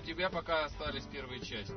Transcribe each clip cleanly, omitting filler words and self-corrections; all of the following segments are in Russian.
тебя пока остались первые части.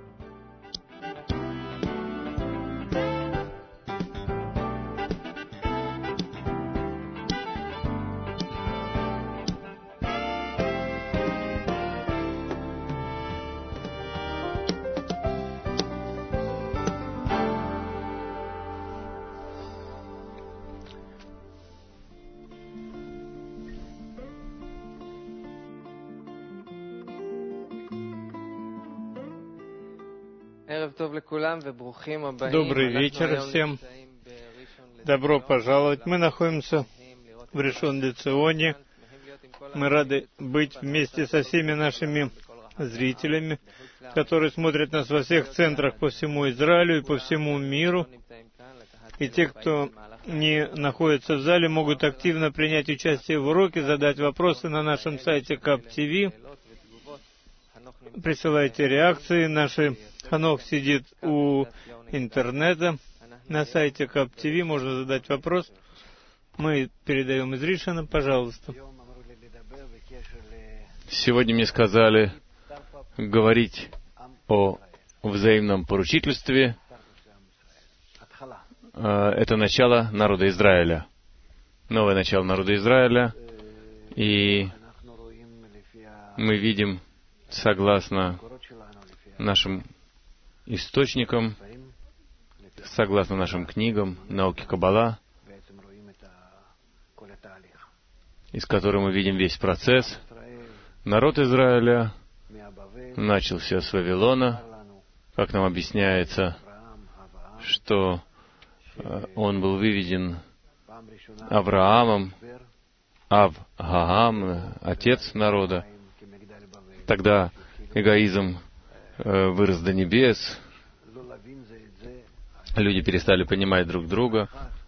Добрый вечер всем. Добро пожаловать. Мы находимся в Ришон-ле-Ционе. Мы рады быть вместе со всеми нашими зрителями, которые смотрят нас во всех центрах по всему Израилю и по всему миру. И те, кто не находится в зале, могут активно принять участие в уроке, задать вопросы на нашем сайте КАП-ТВ. Присылайте реакции. Наш Ханох сидит у интернета. На сайте КАП-ТВ можно задать вопрос. Мы передаем из Ришона. Пожалуйста. Сегодня мне сказали говорить о взаимном поручительстве. Это начало народа Израиля. Новое начало народа Израиля. И мы видим, согласно нашим источникам, согласно нашим книгам, науке Каббала, из которой мы видим весь процесс, народ Израиля начался с Вавилона, как нам объясняется, что он был выведен Авраамом, Ав-Гаам, отец народа. Тогда эгоизм вырос до небес, люди перестали понимать друг друга,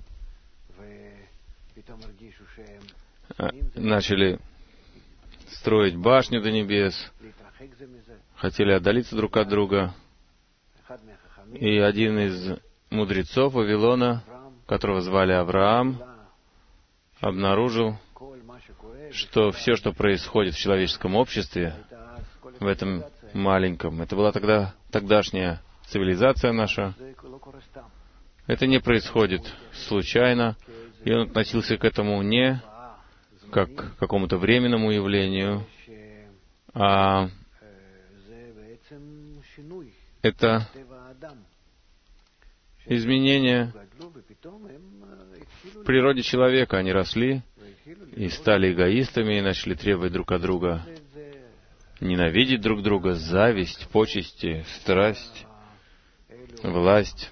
начали строить башню до небес, хотели отдалиться друг от друга. И один из мудрецов Вавилона, которого звали Авраам, обнаружил, что все, что происходит в человеческом обществе, в этом маленьком, это была тогдашняя цивилизация наша, это не происходит случайно, и он относился к этому не как к какому-то временному явлению, а это изменения в природе человека. Они росли и стали эгоистами, и начали требовать друг от друга, ненавидеть друг друга, зависть, почести, страсть, власть.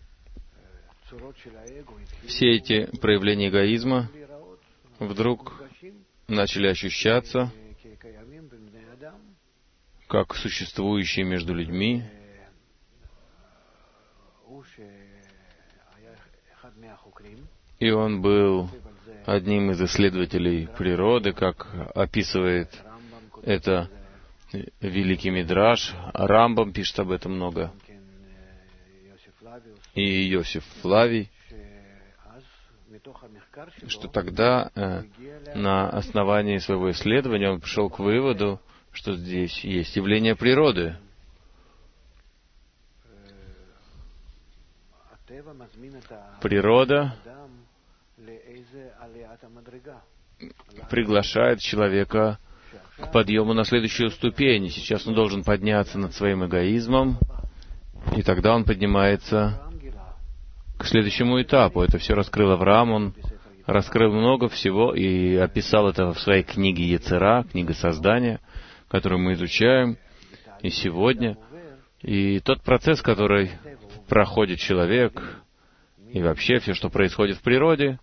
Все эти проявления эгоизма вдруг начали ощущаться как существующие между людьми. И он был одним из исследователей природы, как описывает это великий Мидраш. Рамбам пишет об этом много. И Иосиф Флавий, что тогда на основании своего исследования он пришел к выводу, что здесь есть явление природы. Природа приглашает человека к подъему на следующую ступень. Сейчас он должен подняться над своим эгоизмом, и тогда он поднимается к следующему этапу. Это все раскрыл Авраам, он раскрыл много всего и описал это в своей книге Ецера, книга создания, которую мы изучаем и сегодня. И тот процесс, который проходит человек, и вообще все, что происходит в природе,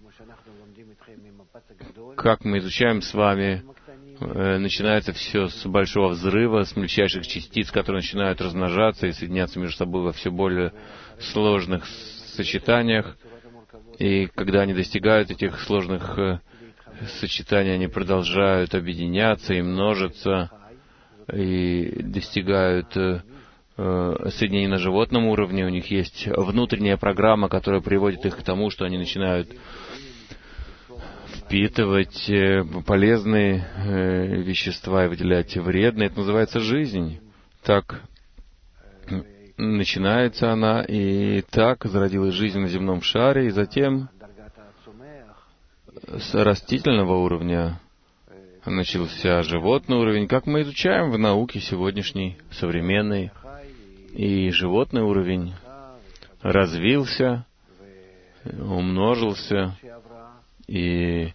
как мы изучаем с вами, начинается все с большого взрыва, с мельчайших частиц, которые начинают размножаться и соединяться между собой во все более сложных сочетаниях. И когда они достигают этих сложных сочетаний, они продолжают объединяться и множиться, и достигают соединения на животном уровне. У них есть внутренняя программа, которая приводит их к тому, что они начинают впитывать полезные вещества и выделять вредные. Это называется жизнь. Так начинается она, и так зародилась жизнь на земном шаре, и затем с растительного уровня начался животный уровень, как мы изучаем в науке сегодняшней, современной, и животный уровень развился, умножился, и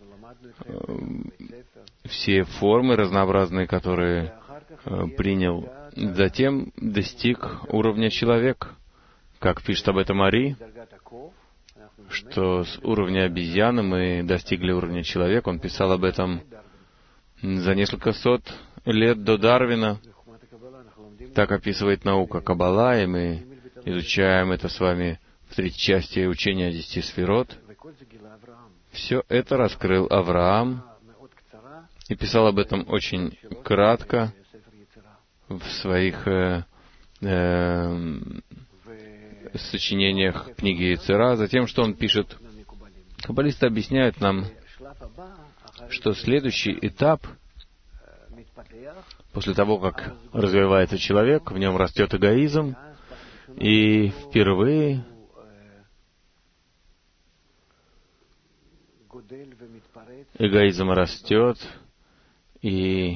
все формы разнообразные, которые принял, затем достиг уровня человек. Как пишет об этом Ари, что с уровня обезьяны мы достигли уровня человека. Он писал об этом за несколько сот лет до Дарвина. Так описывает наука Каббала, и мы изучаем это с вами в третьей части учения о 10 сферот. Все это раскрыл Авраам и писал об этом очень кратко в своих сочинениях книги Йецера. Затем, что он пишет, каббалисты объясняют нам, что следующий этап, после того, как развивается человек, в нем растет эгоизм, и впервые эгоизм растет и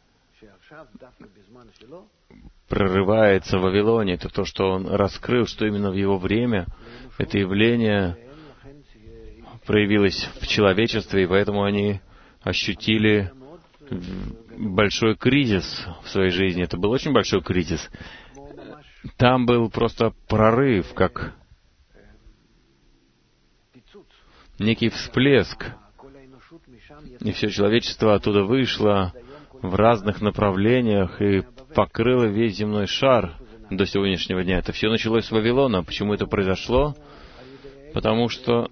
прорывается в Вавилоне. Это то, что он раскрыл, что именно в его время это явление проявилось в человечестве, и поэтому они ощутили большой кризис в своей жизни. Это был очень большой кризис. Там был просто прорыв, как некий всплеск. И все человечество оттуда вышло в разных направлениях и покрыло весь земной шар до сегодняшнего дня. Это все началось с Вавилона. Почему это произошло? Потому что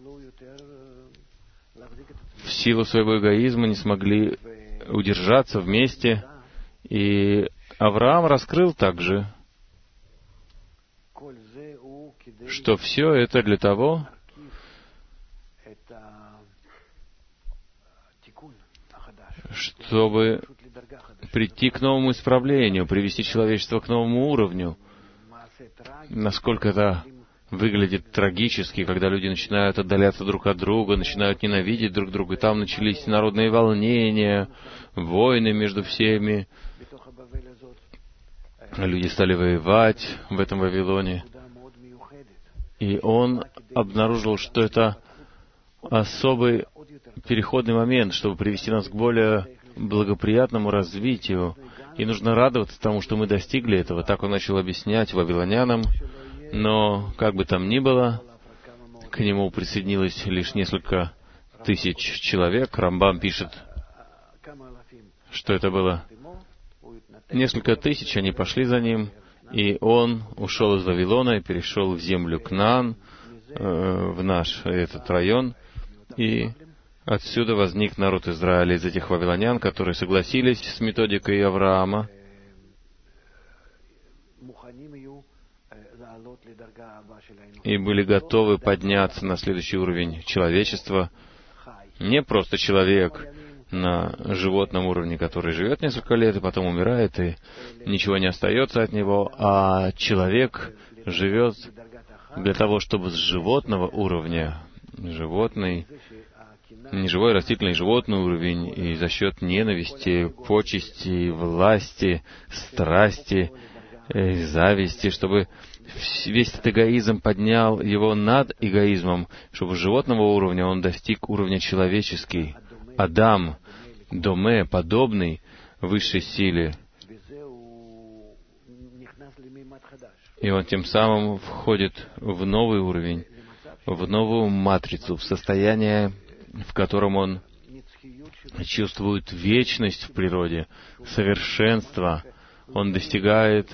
в силу своего эгоизма не смогли удержаться вместе. И Авраам раскрыл также, что все это для того, чтобы прийти к новому исправлению, привести человечество к новому уровню. Насколько это выглядит трагически, когда люди начинают отдаляться друг от друга, начинают ненавидеть друг друга. И там начались народные волнения, войны между всеми. Люди стали воевать в этом Вавилоне. И он обнаружил, что это особый переходный момент, чтобы привести нас к более благоприятному развитию. И нужно радоваться тому, что мы достигли этого. Так он начал объяснять вавилонянам. Но, как бы там ни было, к нему присоединилось лишь несколько тысяч человек. Рамбам пишет, что это было несколько тысяч, они пошли за ним, и он ушел из Вавилона и перешел в землю Кнаан, в наш этот район, и отсюда возник народ Израиля из этих вавилонян, которые согласились с методикой Авраама и были готовы подняться на следующий уровень человечества. Не просто человек на животном уровне, который живет несколько лет и потом умирает, и ничего не остается от него, а человек живет для того, чтобы с животного уровня, животный, неживой, растительный, животный уровень, и за счет ненависти, почести, власти, страсти, зависти, чтобы весь этот эгоизм поднял его над эгоизмом, чтобы с животного уровня он достиг уровня человеческий. Адам, доме, подобный высшей силе. И он тем самым входит в новый уровень, в новую матрицу, в состояние, в котором он чувствует вечность в природе, совершенство. Он достигает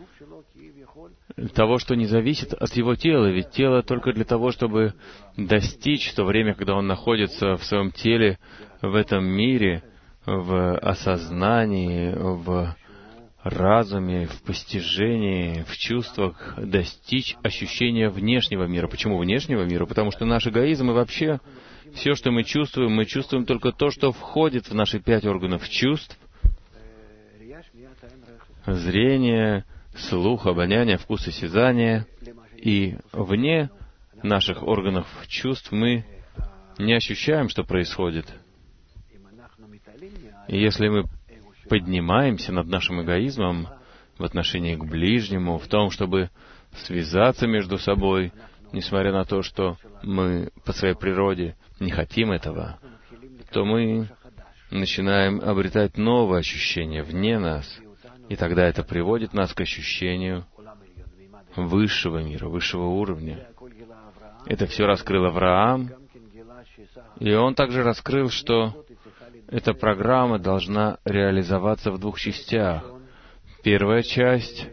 того, что не зависит от его тела, ведь тело только для того, чтобы достичь в то время, когда он находится в своем теле, в этом мире, в осознании, в разуме, в постижении, в чувствах, достичь ощущения внешнего мира. Почему внешнего мира? Потому что наш эгоизм и вообще все, что мы чувствуем только то, что входит в наши 5 органов чувств, зрение, слух, обоняние, вкус и осязание, и вне наших органов чувств мы не ощущаем, что происходит. И если мы поднимаемся над нашим эгоизмом в отношении к ближнему, в том, чтобы связаться между собой, несмотря на то, что мы по своей природе не хотим этого, то мы начинаем обретать новые ощущения вне нас, и тогда это приводит нас к ощущению высшего мира, высшего уровня. Это все раскрыл Авраам, и он также раскрыл, что эта программа должна реализоваться в двух частях. Первая часть,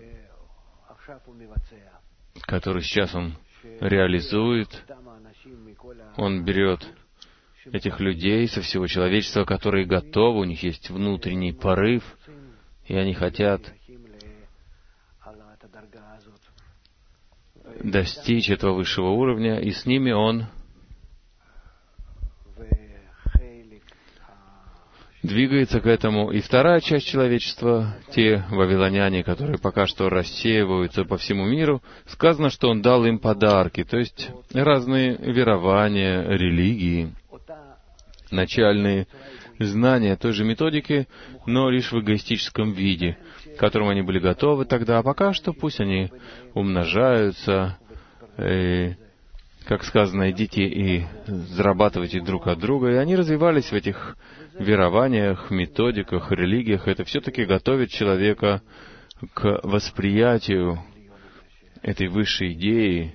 которую сейчас он реализует, он берет этих людей со всего человечества, которые готовы, у них есть внутренний порыв, и они хотят достичь этого высшего уровня, и с ними он двигается к этому. И вторая часть человечества, те вавилоняне, которые пока что рассеиваются по всему миру, сказано, что он дал им подарки, то есть разные верования, религии, начальные знания той же методики, но лишь в эгоистическом виде, к которому они были готовы тогда, а пока что пусть они умножаются, и, как сказано, идите и зарабатывайте друг от друга, и они развивались в этих верованиях, методиках, религиях. Это все-таки готовит человека к восприятию этой высшей идеи,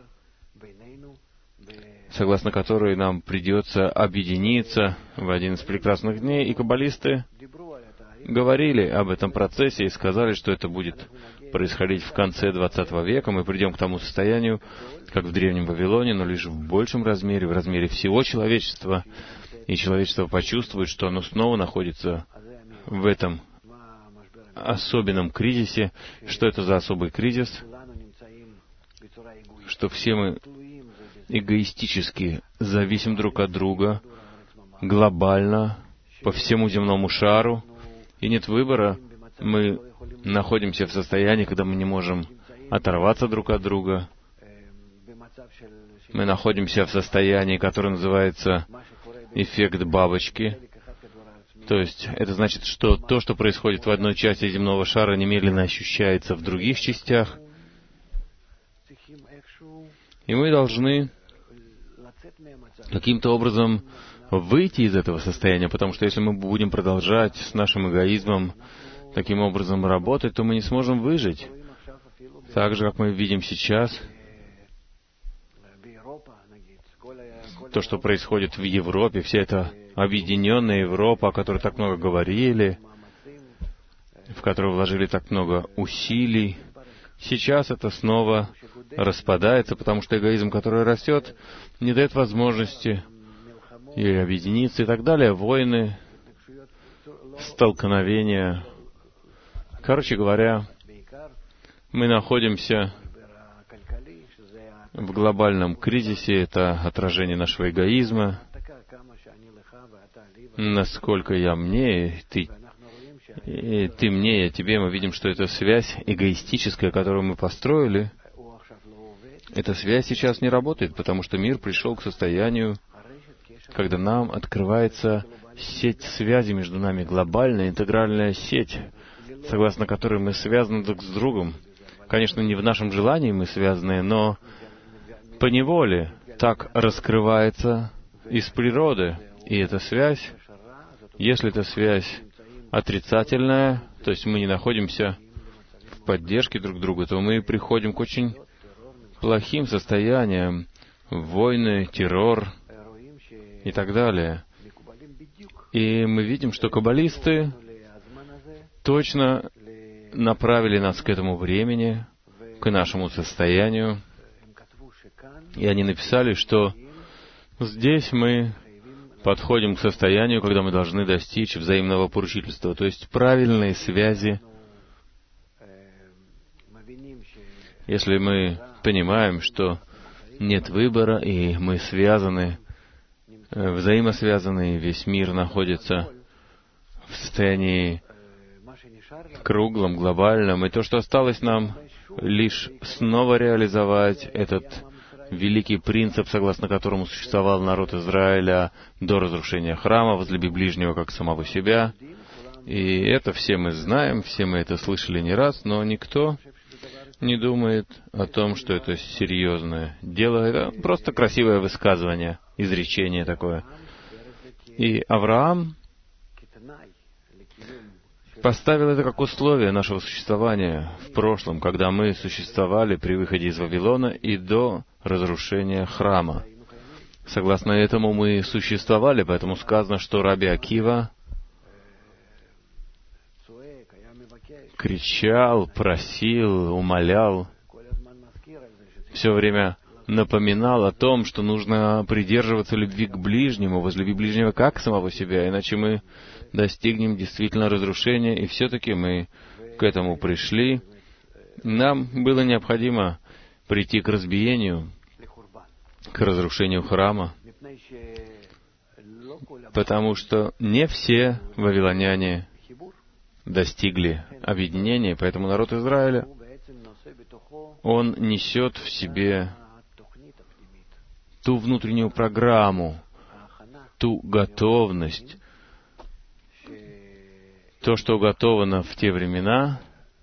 согласно которой нам придется объединиться в один из прекрасных дней. И каббалисты говорили об этом процессе и сказали, что это будет происходить в конце 20 века. Мы придем к тому состоянию, как в Древнем Вавилоне, но лишь в большем размере, в размере всего человечества. И человечество почувствует, что оно снова находится в этом особенном кризисе. Что это за особый кризис? Что все мы эгоистически зависим друг от друга, глобально, по всему земному шару, и нет выбора. Мы находимся в состоянии, когда мы не можем оторваться друг от друга. Мы находимся в состоянии, которое называется эффект бабочки. То есть это значит, что то, что происходит в одной части земного шара, немедленно ощущается в других частях. И мы должны каким-то образом выйти из этого состояния, потому что если мы будем продолжать с нашим эгоизмом таким образом работать, то мы не сможем выжить. Так же, как мы видим сейчас, то, что происходит в Европе, вся эта объединенная Европа, о которой так много говорили, в которую вложили так много усилий, сейчас это снова распадается, потому что эгоизм, который растет, не дает возможности и объединиться и так далее, войны, столкновения. Короче говоря, мы находимся в глобальном кризисе, это отражение нашего эгоизма. Насколько я мне, ты мне, я тебе, мы видим, что это связь эгоистическая, которую мы построили. Эта связь сейчас не работает, потому что мир пришел к состоянию, когда нам открывается сеть связи между нами, глобальная интегральная сеть, согласно которой мы связаны друг с другом. Конечно, не в нашем желании мы связаны, но поневоле так раскрывается из природы. И эта связь, если эта связь отрицательная, то есть мы не находимся в поддержке друг друга, то мы приходим к очень плохим состояниям, войны, террор и так далее. И мы видим, что каббалисты точно направили нас к этому времени, к нашему состоянию. И они написали, что здесь мы подходим к состоянию, когда мы должны достичь взаимного поручительства, то есть правильной связи. Если мы понимаем, что нет выбора, и мы связаны, взаимосвязаны, весь мир находится в состоянии круглом, глобальном. И то, что осталось нам, лишь снова реализовать этот великий принцип, согласно которому существовал народ Израиля до разрушения храма: возлюби ближнего как самого себя. И это все мы знаем, все мы это слышали не раз, но никто не думает о том, что это серьезное дело. Это просто красивое высказывание, изречение такое. И Авраам поставил это как условие нашего существования в прошлом, когда мы существовали при выходе из Вавилона и до разрушения храма. Согласно этому мы существовали, поэтому сказано, что Раби Акива кричал, просил, умолял, все время напоминал о том, что нужно придерживаться любви к ближнему, возлюби ближнего как самого себя, иначе мы достигнем действительно разрушения, и все-таки мы к этому пришли. Нам было необходимо прийти к разбиению, к разрушению храма, потому что не все вавилоняне достигли объединения, поэтому народ Израиля, он несет в себе ту внутреннюю программу, ту готовность, то, что уготовано в те времена.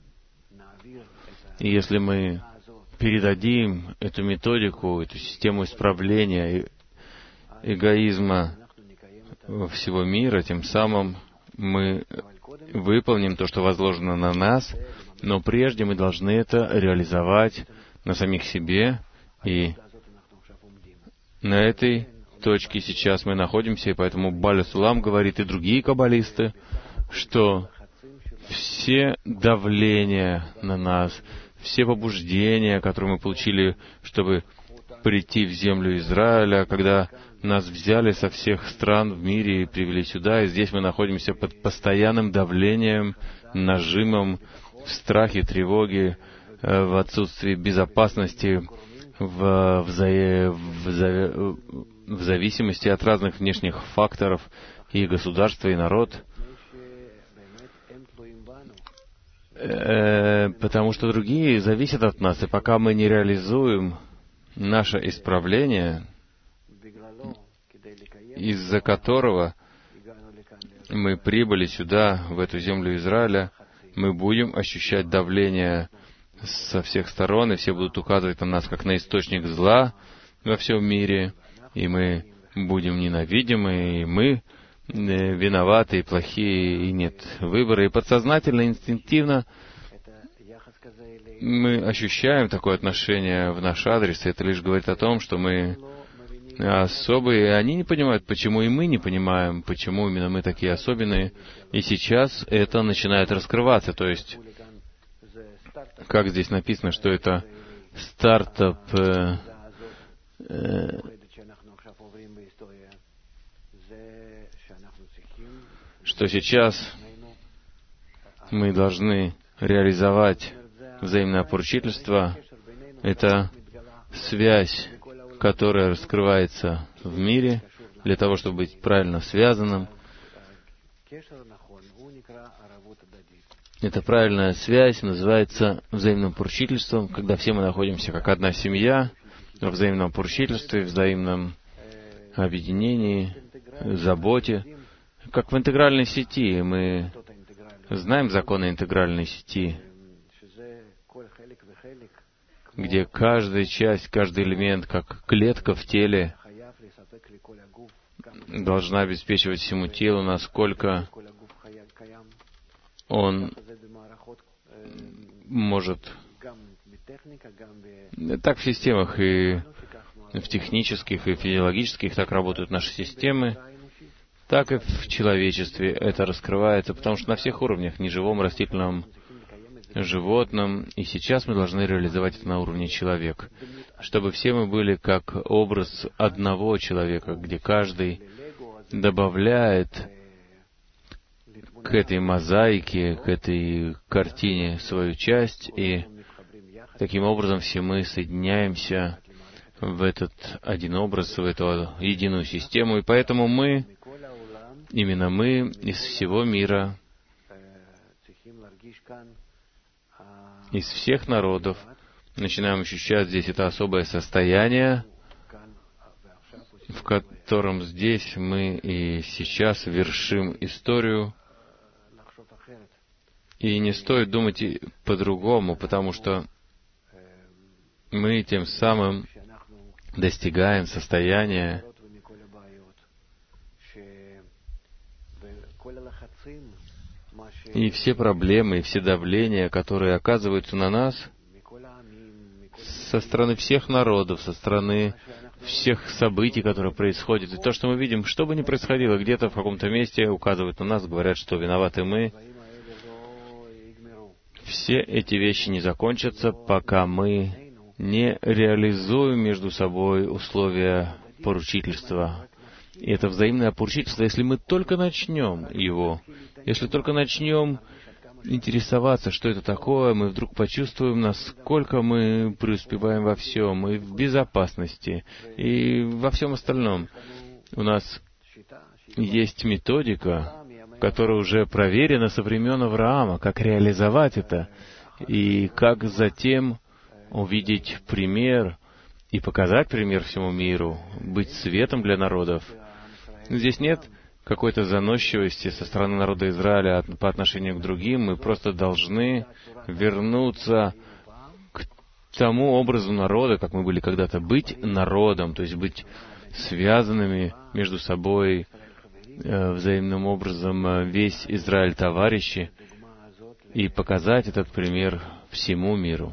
И если мы передадим эту методику, эту систему исправления эгоизма всего мира, тем самым мы выполним то, что возложено на нас, но прежде мы должны это реализовать на самих себе, и на этой точке сейчас мы находимся, и поэтому Баля Сулам говорит, и другие каббалисты, что все давления на нас, все побуждения, которые мы получили, чтобы прийти в землю Израиля, когда нас взяли со всех стран в мире и привели сюда, и здесь мы находимся под постоянным давлением, нажимом, в страхе, тревоге, в отсутствии безопасности, в зависимости от разных внешних факторов, и государство, и народ, потому что другие зависят от нас, и пока мы не реализуем наше исправление, из-за которого мы прибыли сюда, в эту землю Израиля, мы будем ощущать давление со всех сторон, и все будут указывать на нас как на источник зла во всем мире, и мы будем ненавидимы, и мы виноваты и плохие, и нет выбора. И подсознательно, инстинктивно мы ощущаем такое отношение в наш адрес, и это лишь говорит о том, что мы особые, они не понимают, почему и мы не понимаем, почему именно мы такие особенные. И сейчас это начинает раскрываться, то есть, как здесь написано, что это стартап что сейчас мы должны реализовать взаимное поручительство. Это связь, которая раскрывается в мире для того, чтобы быть правильно связанным. Эта правильная связь называется взаимным поручительством, когда все мы находимся как одна семья, во взаимном поручительстве, взаимном объединении, заботе, как в интегральной сети. Мы знаем законы интегральной сети, где каждая часть, каждый элемент, как клетка в теле, должна обеспечивать всему телу, насколько он может. Так в системах и в технических, и физиологических так работают наши системы, так и в человечестве это раскрывается, потому что на всех уровнях, неживом, растительном, животном, и сейчас мы должны реализовать это на уровне человека, чтобы все мы были как образ одного человека, где каждый добавляет к этой мозаике, к этой картине свою часть, и таким образом все мы соединяемся в этот один образ, в эту единую систему, и поэтому мы, именно мы из всего мира из всех народов начинаем ощущать здесь это особое состояние, в котором здесь мы и сейчас вершим историю. И не стоит думать и по-другому, потому что мы тем самым достигаем состояния, и все проблемы, и все давления, которые оказываются на нас со стороны всех народов, со стороны всех событий, которые происходят. И то, что мы видим, что бы ни происходило, где-то в каком-то месте указывают на нас, говорят, что виноваты мы. Все эти вещи не закончатся, пока мы не реализуем между собой условия поручительства. И это взаимное поручительство, если мы только начнем его, если только начнем интересоваться, что это такое, мы вдруг почувствуем, насколько мы преуспеваем во всем, и в безопасности, и во всем остальном. У нас есть методика, которая уже проверена со времен Авраама, как реализовать это, и как затем увидеть пример и показать пример всему миру, быть светом для народов. Здесь нет какой-то заносчивости со стороны народа Израиля по отношению к другим. Мы просто должны вернуться к тому образу народа, как мы были когда-то, быть народом, то есть быть связанными между собой взаимным образом, весь Израиль товарищи, и показать этот пример всему миру.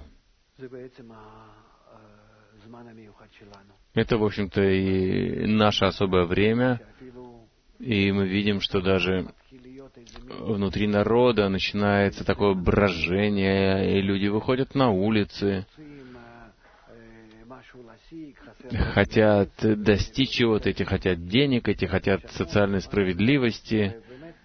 Это, в общем-то, и наше особое время, и мы видим, что даже внутри народа начинается такое брожение, и люди выходят на улицы, хотят достичь чего-то, эти хотят денег, эти хотят социальной справедливости,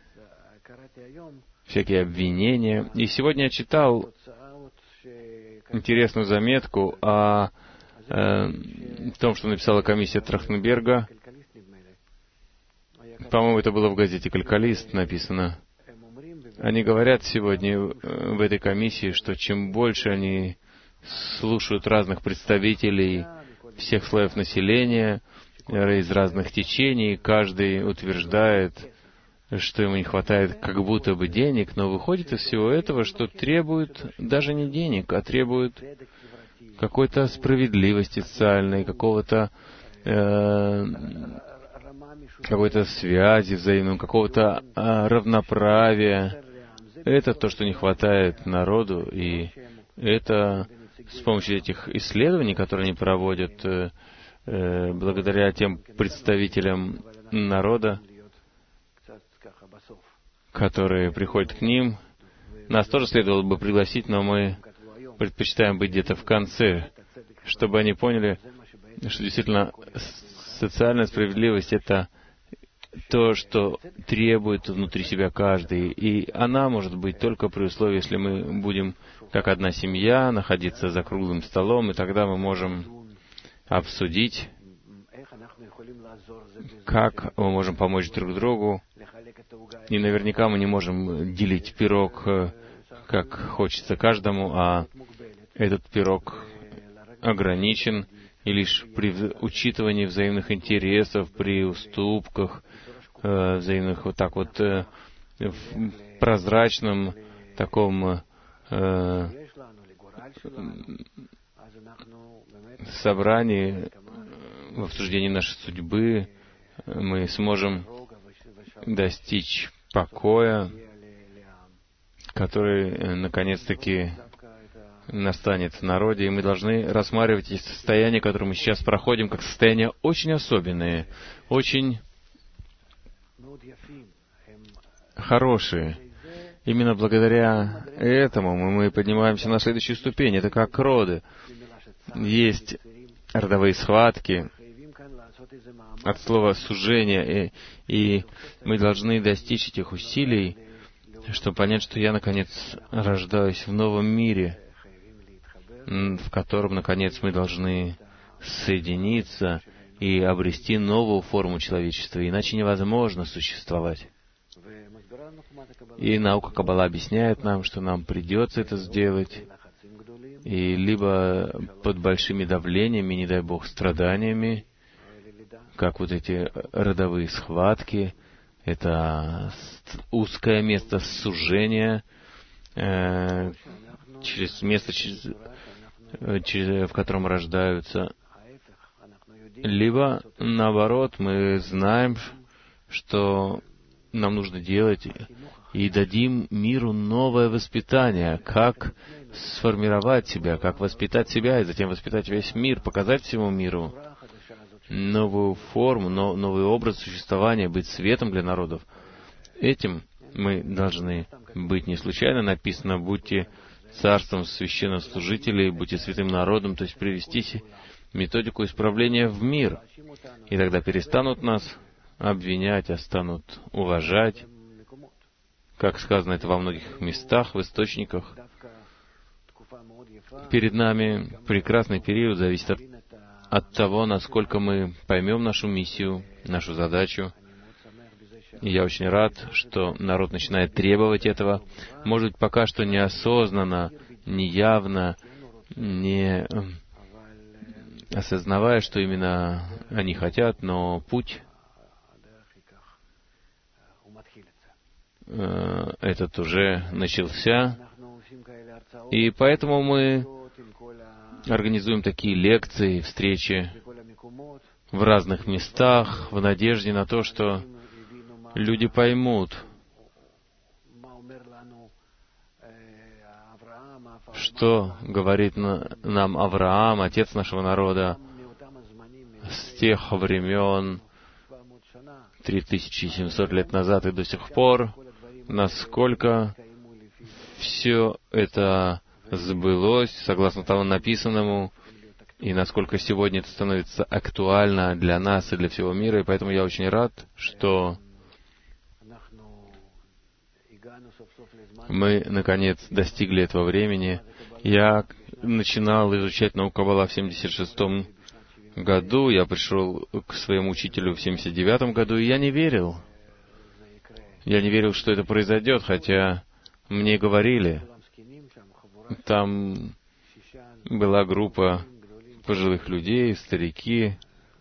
всякие обвинения. И сегодня я читал интересную заметку о том, что написала комиссия Трахтенберга. По-моему, это было в газете «Калькалист» написано. Они говорят сегодня в этой комиссии, что чем больше они слушают разных представителей всех слоев населения, из разных течений, каждый утверждает, что ему не хватает как будто бы денег, но выходит из всего этого, что требует даже не денег, а требует какой-то справедливости социальной, какой-то связи взаимной, какого-то равноправия. Это то, что не хватает народу, и это с помощью этих исследований, которые они проводят, благодаря тем представителям народа, которые приходят к ним, нас тоже следовало бы пригласить, но мы предпочитаем быть где-то в конце, чтобы они поняли, что действительно социальная справедливость — это то, что требует внутри себя каждый. И она может быть только при условии, если мы будем как одна семья, находиться за круглым столом, и тогда мы можем обсудить, как мы можем помочь друг другу. И наверняка мы не можем делить пирог, как хочется каждому, а этот пирог ограничен, и лишь при учитывании взаимных интересов, при уступках, взаимных вот так вот в прозрачном таком собрании, в обсуждении нашей судьбы, мы сможем достичь покоя, который наконец-таки настанет в народе, и мы должны рассматривать эти состояния, которые мы сейчас проходим, как состояния очень особенные, очень хорошие. Именно благодаря этому мы поднимаемся на следующую ступень. Это как роды. Есть родовые схватки от слова «сужение», и мы должны достичь этих усилий, чтобы понять, что я, наконец, рождаюсь в новом мире, в котором, наконец, мы должны соединиться и обрести новую форму человечества, иначе невозможно существовать. И наука Каббала объясняет нам, что нам придется это сделать, и либо под большими давлениями, не дай Бог, страданиями, как вот эти родовые схватки, это узкое место сужения, через место, в котором рождаются. Либо, наоборот, мы знаем, что нам нужно делать, и дадим миру новое воспитание, как сформировать себя, как воспитать себя, и затем воспитать весь мир, показать всему миру новую форму, новый образ существования, быть светом для народов. Этим мы должны быть. Не случайно написано: «Будьте царством священнослужителей, будьте святым народом», то есть привести методику исправления в мир. И тогда перестанут нас обвинять, а станут уважать. Как сказано это во многих местах, в источниках. Перед нами прекрасный период, зависит от того, насколько мы поймем нашу миссию, нашу задачу. И я очень рад, что народ начинает требовать этого. Может быть, пока что неосознанно, неявно, не осознавая, что именно они хотят, но путь этот уже начался. И поэтому мы организуем такие лекции, встречи в разных местах, в надежде на то, что люди поймут, что говорит нам Авраам, отец нашего народа, с тех времен, 3700 лет назад и до сих пор, насколько все это сбылось, согласно тому написанному, и насколько сегодня это становится актуально для нас и для всего мира. И поэтому я очень рад, что мы, наконец, достигли этого времени. Я начинал изучать науку Каббала в 76-м году, я пришел к своему учителю в 79-м году, и я не верил. Я не верил, что это произойдет, хотя мне говорили. Там была группа пожилых людей, старики.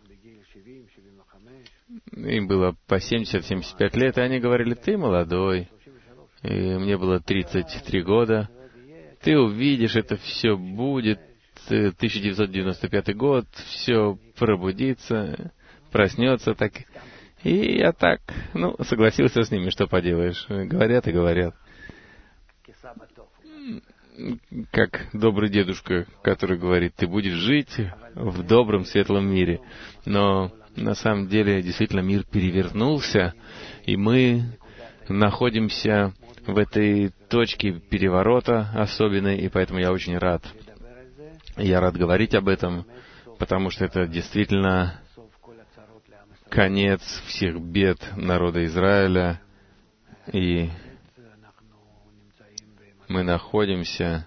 Им было по 70-75 лет, и они говорили: «Ты молодой». И мне было 33 года. «Ты увидишь, это все будет. 1995 год, все пробудится, проснется так». И я так, согласился с ними, что поделаешь. Говорят и говорят. Как добрый дедушка, который говорит: ты будешь жить в добром, светлом мире. Но на самом деле, действительно, мир перевернулся, и мы находимся в этой точке переворота особенной, и поэтому я очень рад. Я рад говорить об этом, потому что это действительно конец всех бед народа Израиля, и мы находимся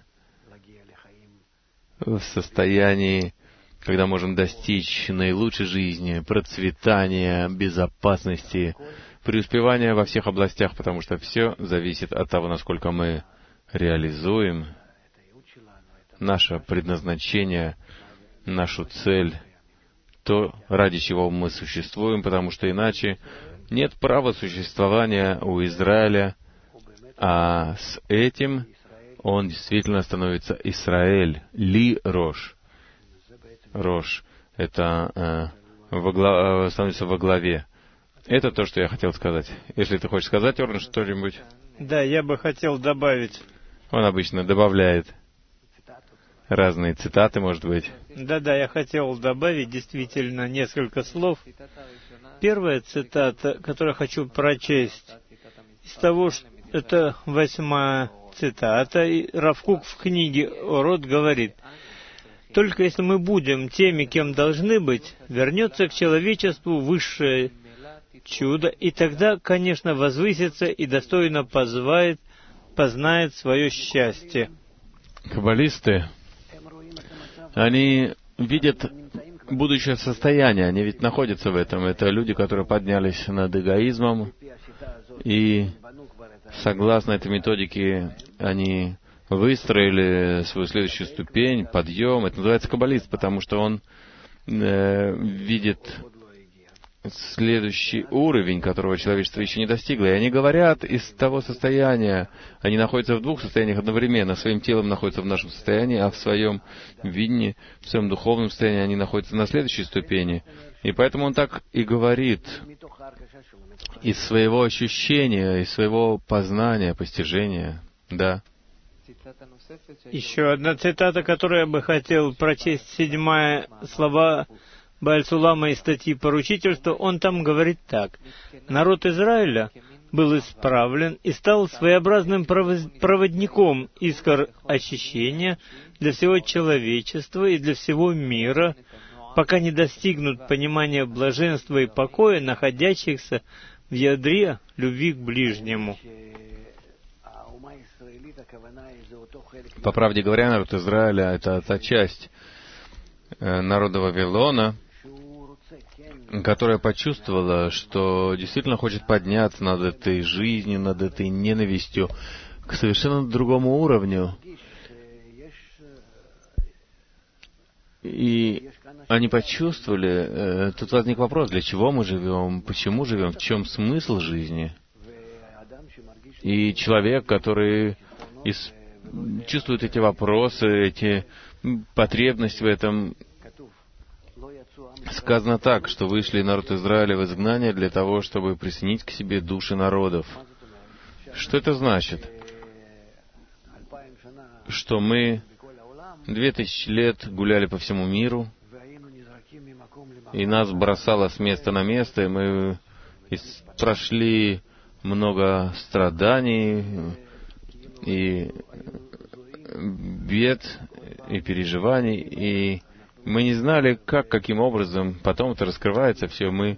в состоянии, когда можем достичь наилучшей жизни, процветания, безопасности, преуспевания во всех областях, потому что все зависит от того, насколько мы реализуем наше предназначение, нашу цель, то, ради чего мы существуем, потому что иначе нет права существования у Израиля, а с этим он действительно становится Исраэль, Ли Рош. Рош — это становится во главе. Это то, что я хотел сказать. Если ты хочешь сказать, Орн, что-нибудь? Да, я бы хотел добавить. Он обычно добавляет разные цитаты, может быть. Да, я хотел добавить действительно несколько слов. Первая цитата, которую хочу прочесть, из того, что это 8-я цитата, и Рав Кук в книге «Орот» говорит: «Только если мы будем теми, кем должны быть, вернется к человечеству высшее чудо, и тогда, конечно, возвысится и достойно познает свое счастье». Каббалисты, они видят будущее состояние, они ведь находятся в этом. Это люди, которые поднялись над эгоизмом, и согласно этой методике, они выстроили свою следующую ступень, подъем. Это называется каббалист, потому что он видит следующий уровень, которого человечество еще не достигло. И они говорят из того состояния, они находятся в двух состояниях одновременно. Своим телом находятся в нашем состоянии, а в своем видении, в своем духовном состоянии они находятся на следующей ступени. И поэтому он так и говорит из своего ощущения, из своего познания, постижения. Да. Еще одна цитата, которую я бы хотел прочесть, 7 слова Бааль Сулама из статьи «Поручительство». Он там говорит так. «Народ Израиля был исправлен и стал своеобразным проводником искр очищения для всего человечества и для всего мира, пока не достигнут понимания блаженства и покоя, находящихся в ядре любви к ближнему». По правде говоря, народ Израиля — это та часть народа Вавилона, которая почувствовала, что действительно хочет подняться над этой жизнью, над этой ненавистью к совершенно другому уровню. И они почувствовали, тут возник вопрос, для чего мы живем, почему живем, в чем смысл жизни. И человек, который чувствует эти вопросы, эти потребности в этом, сказано так, что вышли народ Израиля в изгнание для того, чтобы присоединить к себе души народов. Что это значит? Что мы 2000 лет гуляли по всему миру, и нас бросало с места на место, и мы прошли много страданий, и бед, и переживаний, и мы не знали, каким образом потом это раскрывается все. Мы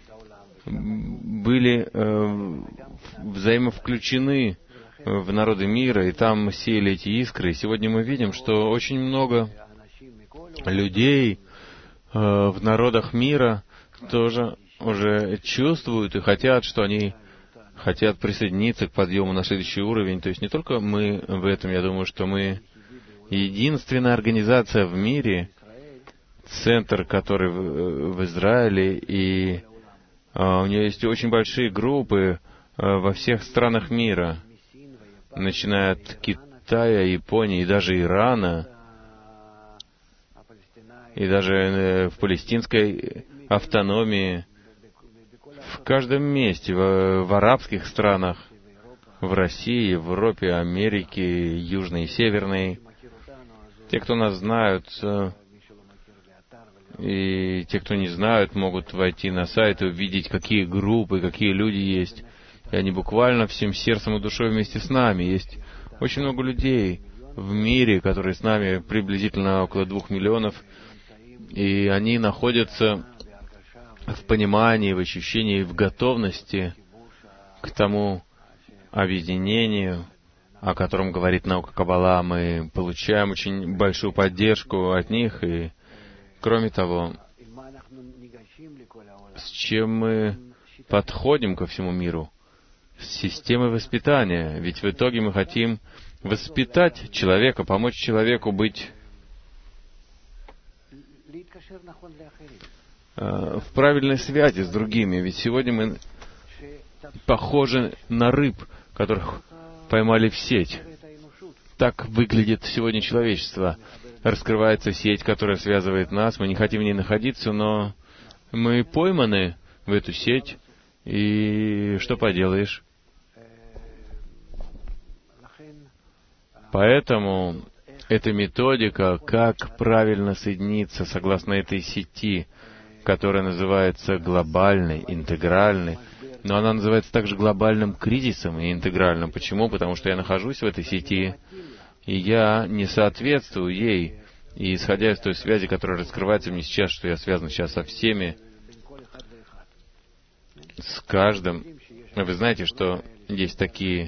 были взаимовключены в народы мира, и там сеяли эти искры. И сегодня мы видим, что очень много людей в народах мира тоже уже чувствуют и хотят, что они хотят присоединиться к подъему на следующий уровень. То есть не только мы в этом, я думаю, что мы единственная организация в мире, центр, который в Израиле, и у нее есть очень большие группы во всех странах мира, начиная от Китая, Японии и даже Ирана, и даже в палестинской автономии, в каждом месте, в арабских странах, в России, Европе, Америке, Южной и Северной. Те, кто нас знают, и те, кто не знают, могут войти на сайт и увидеть, какие группы, какие люди есть. И они буквально всем сердцем и душой вместе с нами. Есть очень много людей в мире, которые с нами приблизительно около 2 миллионов, и они находятся в понимании, в ощущении, в готовности к тому объединению, о котором говорит наука Каббала. Мы получаем очень большую поддержку от них, и кроме того, с чем мы подходим ко всему миру? С системой воспитания. Ведь в итоге мы хотим воспитать человека, помочь человеку быть в правильной связи с другими. Ведь сегодня мы похожи на рыб, которых поймали в сеть. Так выглядит сегодня человечество. Раскрывается сеть, которая связывает нас. Мы не хотим в ней находиться, но мы пойманы в эту сеть. И что поделаешь? Поэтому эта методика, как правильно соединиться согласно этой сети, которая называется глобальной, интегральной, но она называется также глобальным кризисом и интегральным. Почему? Потому что я нахожусь в этой сети, и я не соответствую ей. И исходя из той связи, которая раскрывается мне сейчас, что я связан сейчас со всеми, с каждым. Вы знаете, что есть такие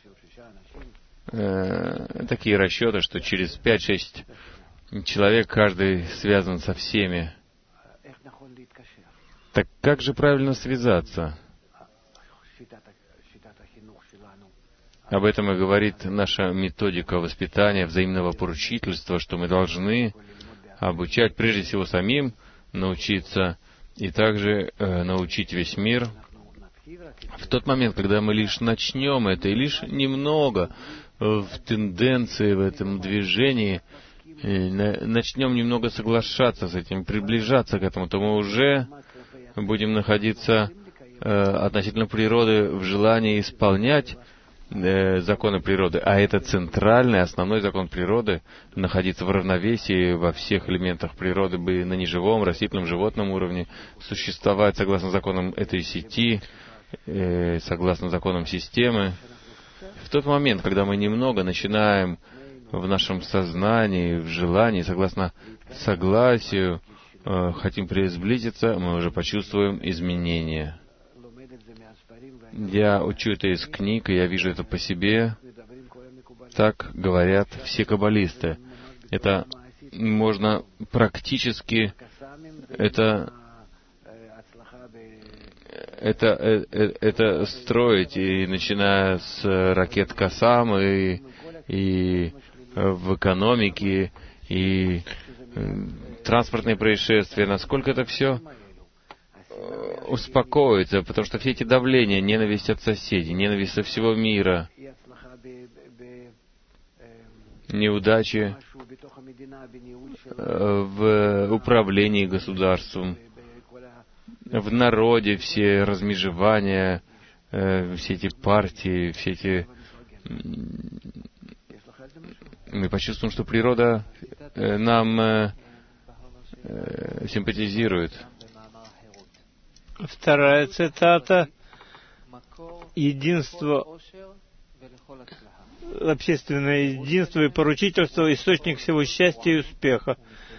расчеты, что через 5-6 человек каждый связан со всеми. Так как же правильно связаться? Об этом и говорит наша методика воспитания, взаимного поручительства, что мы должны обучать прежде всего самим, научиться и также научить весь мир. В тот момент, когда мы лишь начнем это, и лишь немного в тенденции, в этом движении, начнем немного соглашаться с этим, приближаться к этому, то мы уже будем находиться относительно природы в желании исполнять законы природы, а это центральный, основной закон природы, находиться в равновесии во всех элементах природы, бы на неживом, растительном, животном уровне, существовать согласно законам этой сети, согласно законам системы. В тот момент, когда мы немного начинаем в нашем сознании, в желании, согласно согласию, хотим сблизиться, мы уже почувствуем изменения. Я учу это из книг, и я вижу это по себе. Так говорят все каббалисты. Это можно практически, это строить, и начиная с ракет «Кассам», и в экономике, и транспортные происшествия, насколько это все успокоится, потому что все эти давления, ненависть от соседей, ненависть со всего мира, неудачи в управлении государством, в народе, все размежевания, все эти партии, все эти... Мы почувствуем, что природа нам симпатизирует. Вторая цитата. Единство, общественное единство и поручительство — источник всего счастья и успеха.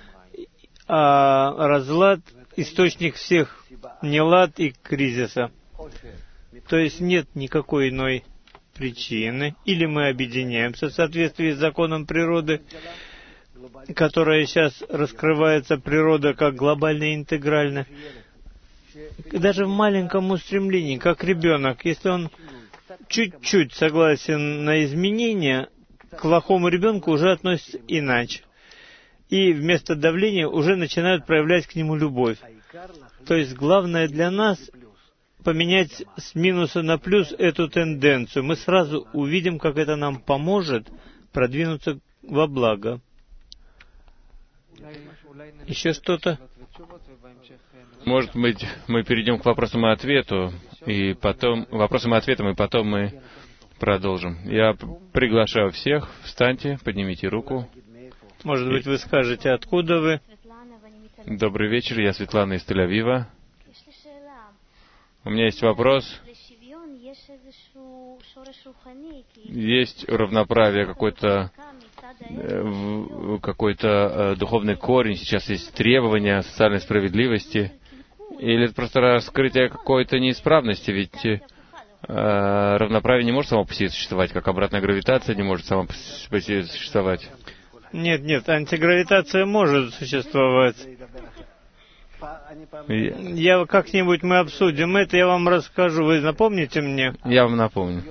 А разлад — источник всех нелад и кризиса. То есть нет никакой иной причины. Или мы объединяемся в соответствии с законом природы, которая сейчас раскрывается, природа как глобально и интегрально. Даже в маленьком устремлении, как ребенок, если он чуть-чуть согласен на изменения, к плохому ребенку уже относятся иначе. И вместо давления уже начинают проявлять к нему любовь. То есть главное для нас поменять с минуса на плюс эту тенденцию. Мы сразу увидим, как это нам поможет продвинуться во благо. Еще что-то? Может быть, мы перейдем к вопросам и ответу, и потом мы продолжим. Я приглашаю всех, встаньте, поднимите руку. Может быть, вы скажете, откуда вы? Добрый вечер, я Светлана из Тель-Авива. У меня есть вопрос. Есть равноправие, какой-то духовный корень, сейчас есть требования социальной справедливости, или это просто раскрытие какой-то неисправности, ведь равноправие не может само по себе существовать, как обратная гравитация не может сама по себе существовать. Нет, антигравитация может существовать. Я как-нибудь мы обсудим это, я вам расскажу. Вы напомните мне? Я вам напомню.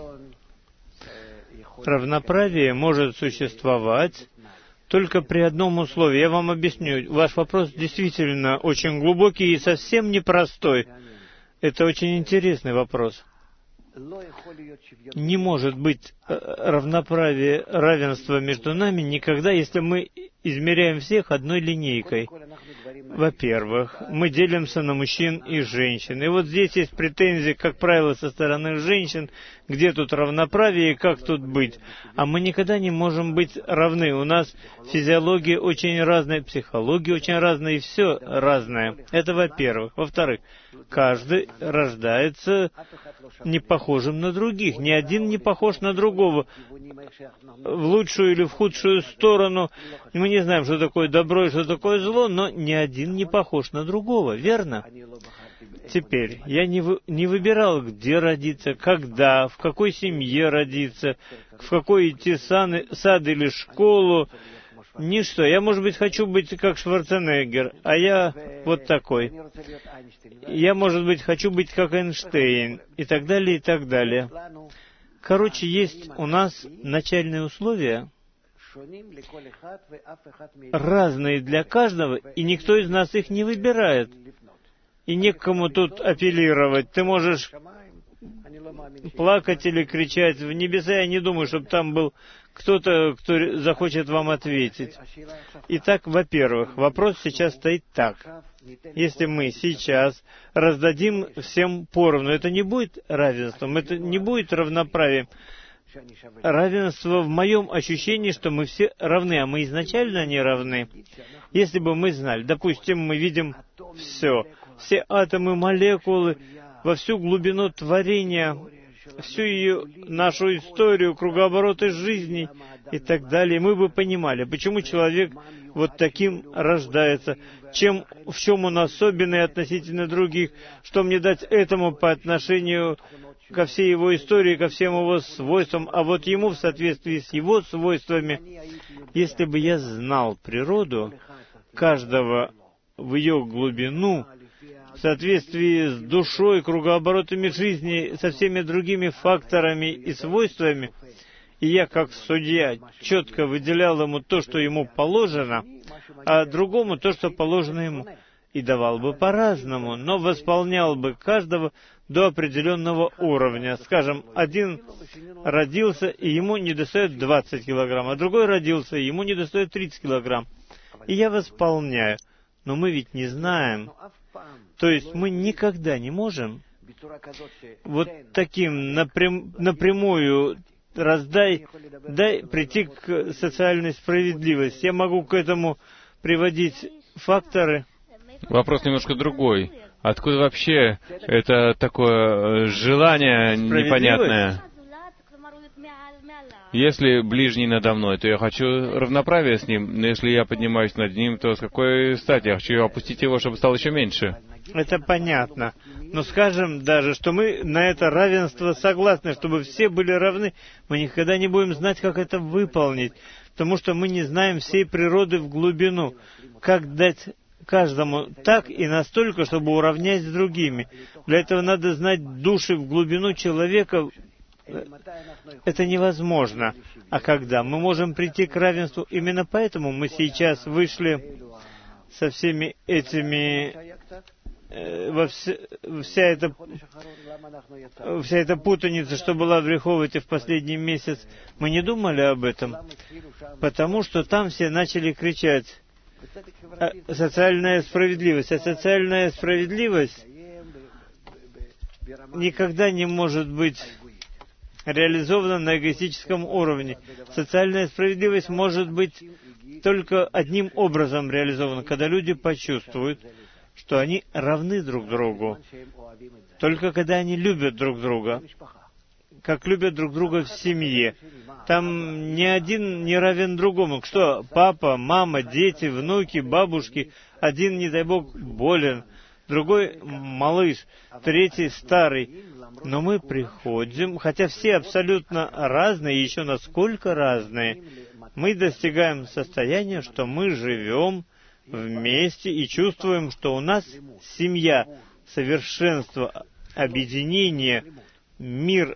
Равноправие может существовать только при одном условии. Я вам объясню. Ваш вопрос действительно очень глубокий и совсем непростой. Это очень интересный вопрос. Не может быть равноправия, равенства между нами никогда, если мы измеряем всех одной линейкой. Во-первых, мы делимся на мужчин и женщин. И вот здесь есть претензии, как правило, со стороны женщин, где тут равноправие и как тут быть. А мы никогда не можем быть равны. У нас физиология очень разная, психология очень разная, и все разное. Это во-первых. Во-вторых, каждый рождается не похожим на других. Ни один не похож на другого. В лучшую или в худшую сторону. Мы не знаем, что такое добро и что такое зло, но ни один не похож на другого, верно? Теперь, я не выбирал, где родиться, когда, в какой семье родиться, в какой идти сад или школу. Ничто. Я, может быть, хочу быть как Шварценеггер, а я вот такой. Я, может быть, хочу быть как Эйнштейн, и так далее, и так далее. Короче, есть у нас начальные условия, разные для каждого, и никто из нас их не выбирает. И не к кому тут апеллировать. Ты можешь плакать или кричать в небеса. Я не думаю, чтобы там был кто-то, кто захочет вам ответить. Итак, во-первых, вопрос сейчас стоит так. Если мы сейчас раздадим всем поровну, это не будет равенством, это не будет равноправием. Равенство в моем ощущении, что мы все равны, а мы изначально не равны. Если бы мы знали, допустим, мы видим все атомы, молекулы, во всю глубину творения, всю ее, нашу историю, кругообороты жизни и так далее, мы бы понимали, почему человек вот таким рождается, в чем он особенный относительно других, что мне дать этому по отношению ко всей его истории, ко всем его свойствам, а вот ему в соответствии с его свойствами. Если бы я знал природу каждого в ее глубину, в соответствии с душой, кругооборотами жизни, со всеми другими факторами и свойствами, и я, как судья, четко выделял ему то, что ему положено, а другому то, что положено ему, и давал бы по-разному, но восполнял бы каждого до определенного уровня. Скажем, один родился, и ему недостает 20 килограмм, а другой родился, и ему недостает 30 килограмм. И я восполняю. Но мы ведь не знаем. То есть мы никогда не можем вот таким напрямую дай прийти к социальной справедливости. Я могу к этому приводить факторы. Вопрос немножко другой. Откуда вообще это такое желание непонятное? Если ближний надо мной, то я хочу равноправия с ним, но если я поднимаюсь над ним, то с какой стати? Я хочу опустить его, чтобы стал еще меньше. Это понятно. Но скажем даже, что мы на это равенство согласны, чтобы все были равны, мы никогда не будем знать, как это выполнить, потому что мы не знаем всей природы в глубину, как дать каждому так и настолько, чтобы уравнять с другими. Для этого надо знать души в глубину человека. Это невозможно. А когда мы можем прийти к равенству? Именно поэтому мы сейчас вышли со всеми этими... Вся эта путаница, что была в Реховоте в последний месяц, мы не думали об этом, потому что там все начали кричать «социальная справедливость». А социальная справедливость никогда не может быть реализована на эгоистическом уровне. Социальная справедливость может быть только одним образом реализована, когда люди почувствуют, что они равны друг другу, только когда они любят друг друга, как любят друг друга в семье. Там ни один не равен другому. Что? Папа, мама, дети, внуки, бабушки. Один, не дай Бог, болен, другой малыш, третий старый. Но мы приходим, хотя все абсолютно разные, еще насколько разные, мы достигаем состояния, что мы живем вместе и чувствуем, что у нас семья, совершенство, объединение, мир,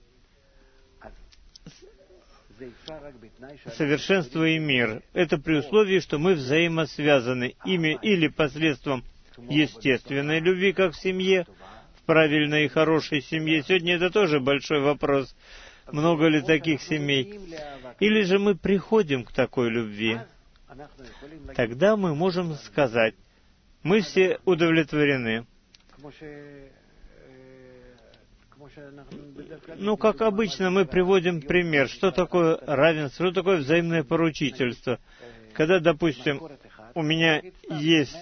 совершенство и мир. Это при условии, что мы взаимосвязаны ими или посредством естественной любви, как в семье, в правильной и хорошей семье. Сегодня это тоже большой вопрос. Много ли таких семей? Или же мы приходим к такой любви? Тогда мы можем сказать, мы все удовлетворены. Ну, как обычно, мы приводим пример, что такое равенство, что такое взаимное поручительство. Когда, допустим, у меня есть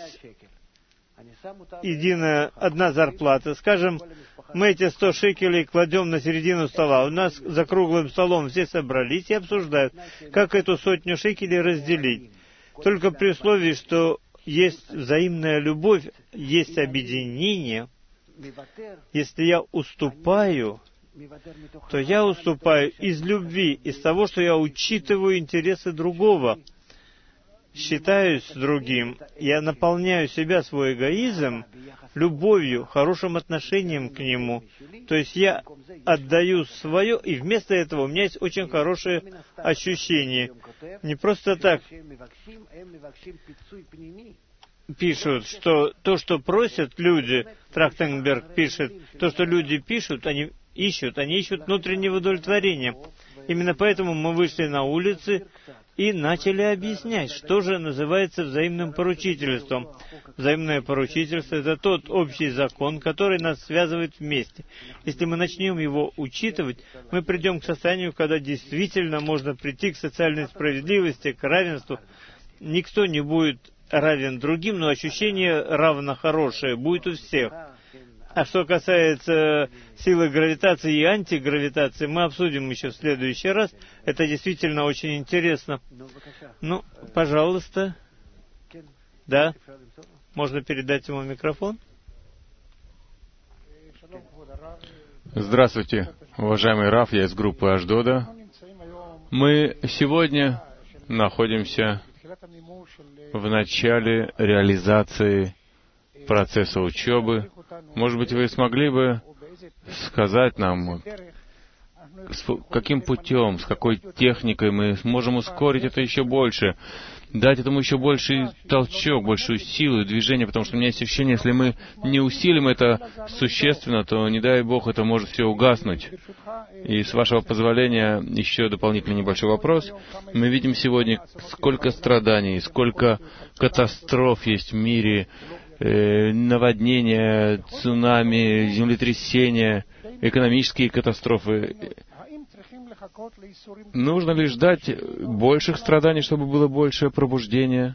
одна зарплата, скажем, мы эти 100 шекелей кладем на середину стола, у нас за круглым столом все собрались и обсуждают, как эту 100 шекелей разделить. Только при условии, что есть взаимная любовь, есть объединение. Если я уступаю, то я уступаю из любви, из того, что я учитываю интересы другого. считаюсь с другим, я наполняю себя, свой эгоизм, любовью, хорошим отношением к нему. То есть я отдаю свое, и вместо этого у меня есть очень хорошее ощущение. Не просто так пишут, что то, что просят люди, Трахтенберг пишет, то, что люди пишут, они ищут внутреннего удовлетворения. Именно поэтому мы вышли на улицы и начали объяснять, что же называется взаимным поручительством. Взаимное поручительство — это тот общий закон, который нас связывает вместе. Если мы начнем его учитывать, мы придем к состоянию, когда действительно можно прийти к социальной справедливости, к равенству. Никто не будет равен другим, но ощущение равно хорошее будет у всех. А что касается силы гравитации и антигравитации, мы обсудим еще в следующий раз. Это действительно очень интересно. Ну, пожалуйста. Да? Можно передать ему микрофон? Здравствуйте, уважаемый Раф, я из группы Ашдода. Мы сегодня находимся в начале реализации процесса учебы. Может быть, вы смогли бы сказать нам, каким путем, с какой техникой мы сможем ускорить это еще больше, дать этому еще больший толчок, большую силу и движение, потому что у меня есть ощущение, если мы не усилим это существенно, то, не дай Бог, это может все угаснуть. И с вашего позволения еще дополнительный небольшой вопрос. Мы видим сегодня, сколько страданий, сколько катастроф есть в мире, наводнения, цунами, землетрясения, экономические катастрофы. Нужно ли ждать больших страданий, чтобы было большее пробуждение?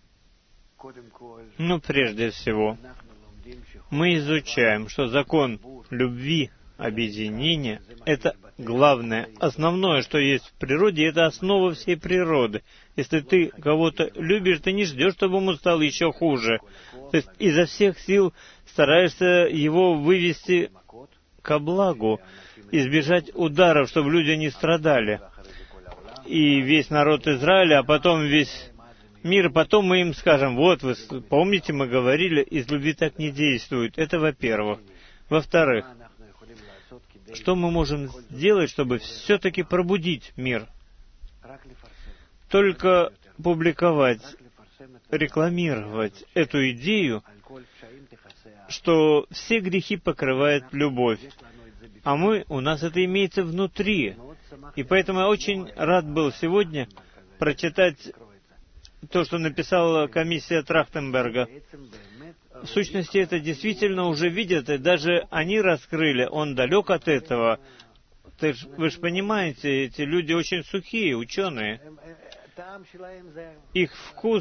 Ну, прежде всего, мы изучаем, что закон любви, объединения — это главное, основное, что есть в природе, это основа всей природы. Если ты кого-то любишь, ты не ждешь, чтобы ему стало еще хуже. То есть изо всех сил стараешься его вывести ко благу, избежать ударов, чтобы люди не страдали. И весь народ Израиля, а потом весь мир, потом мы им скажем: вот, вы помните, мы говорили, из любви так не действует. Это во-первых. Во-вторых, что мы можем сделать, чтобы все-таки пробудить мир? Только публиковать, рекламировать эту идею, что все грехи покрывает любовь. А у нас это имеется внутри. И поэтому я очень рад был сегодня прочитать то, что написала комиссия Трахтенберга. В сущности, это действительно уже видят, и даже они раскрыли, он далек от этого. Вы же понимаете, эти люди очень сухие, ученые. Их вкус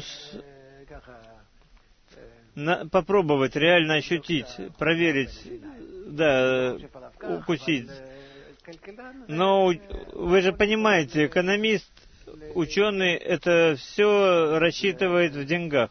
попробовать, реально ощутить, проверить, да, укусить. Но вы же понимаете, экономист, ученый, это все рассчитывает в деньгах.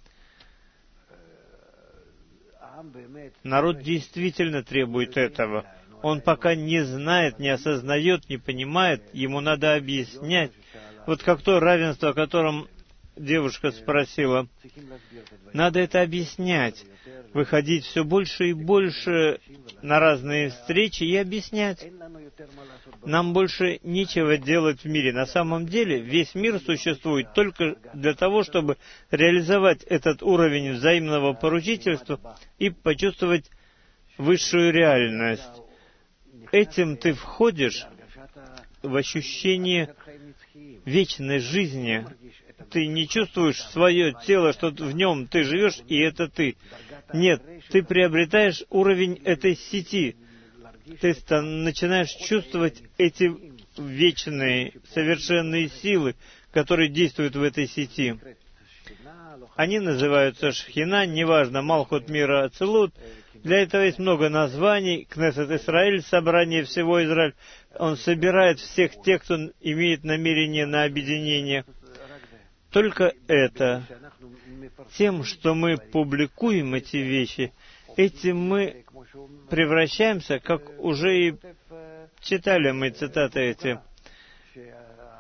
Народ действительно требует этого. Он пока не знает, не осознает, не понимает, ему надо объяснять. Вот как то равенство, о котором девушка спросила. Надо это объяснять, выходить все больше и больше на разные встречи и объяснять. Нам больше нечего делать в мире. На самом деле, весь мир существует только для того, чтобы реализовать этот уровень взаимного поручительства и почувствовать высшую реальность. Этим ты входишь в ощущение вечной жизни. Ты не чувствуешь свое тело, что в нем ты живешь, и это ты. Нет, ты приобретаешь уровень этой сети. Ты начинаешь чувствовать эти вечные, совершенные силы, которые действуют в этой сети. Они называются Шхина, неважно, Малхут мира Ацилут. Для этого есть много названий. Кнессет Исраэль, собрание всего Израиля. Он собирает всех тех, кто имеет намерение на объединение. Только это, тем, что мы публикуем эти вещи, этим мы превращаемся, как уже и читали мы цитаты эти,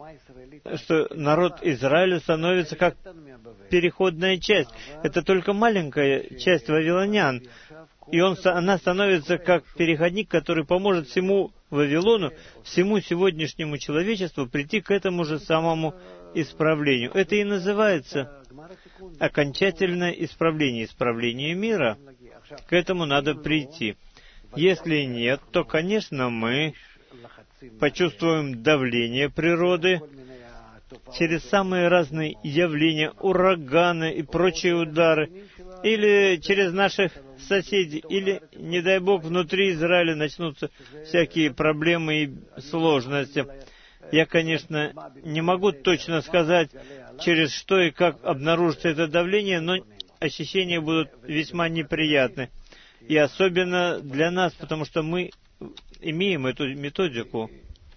что народ Израиля становится как переходная часть. Это только маленькая часть вавилонян. И она становится как переходник, который поможет всему Вавилону, всему сегодняшнему человечеству прийти к этому же самому исправлению. Это и называется окончательное исправление, исправление мира. К этому надо прийти. Если нет, то, конечно, мы почувствуем давление природы через самые разные явления, ураганы и прочие удары, или через наших соседей, или, не дай Бог, внутри Израиля начнутся всякие проблемы и сложности. Я, конечно, не могу точно сказать, через что и как обнаружится это давление, но ощущения будут весьма неприятны. И особенно для нас, потому что мы имеем эту методику.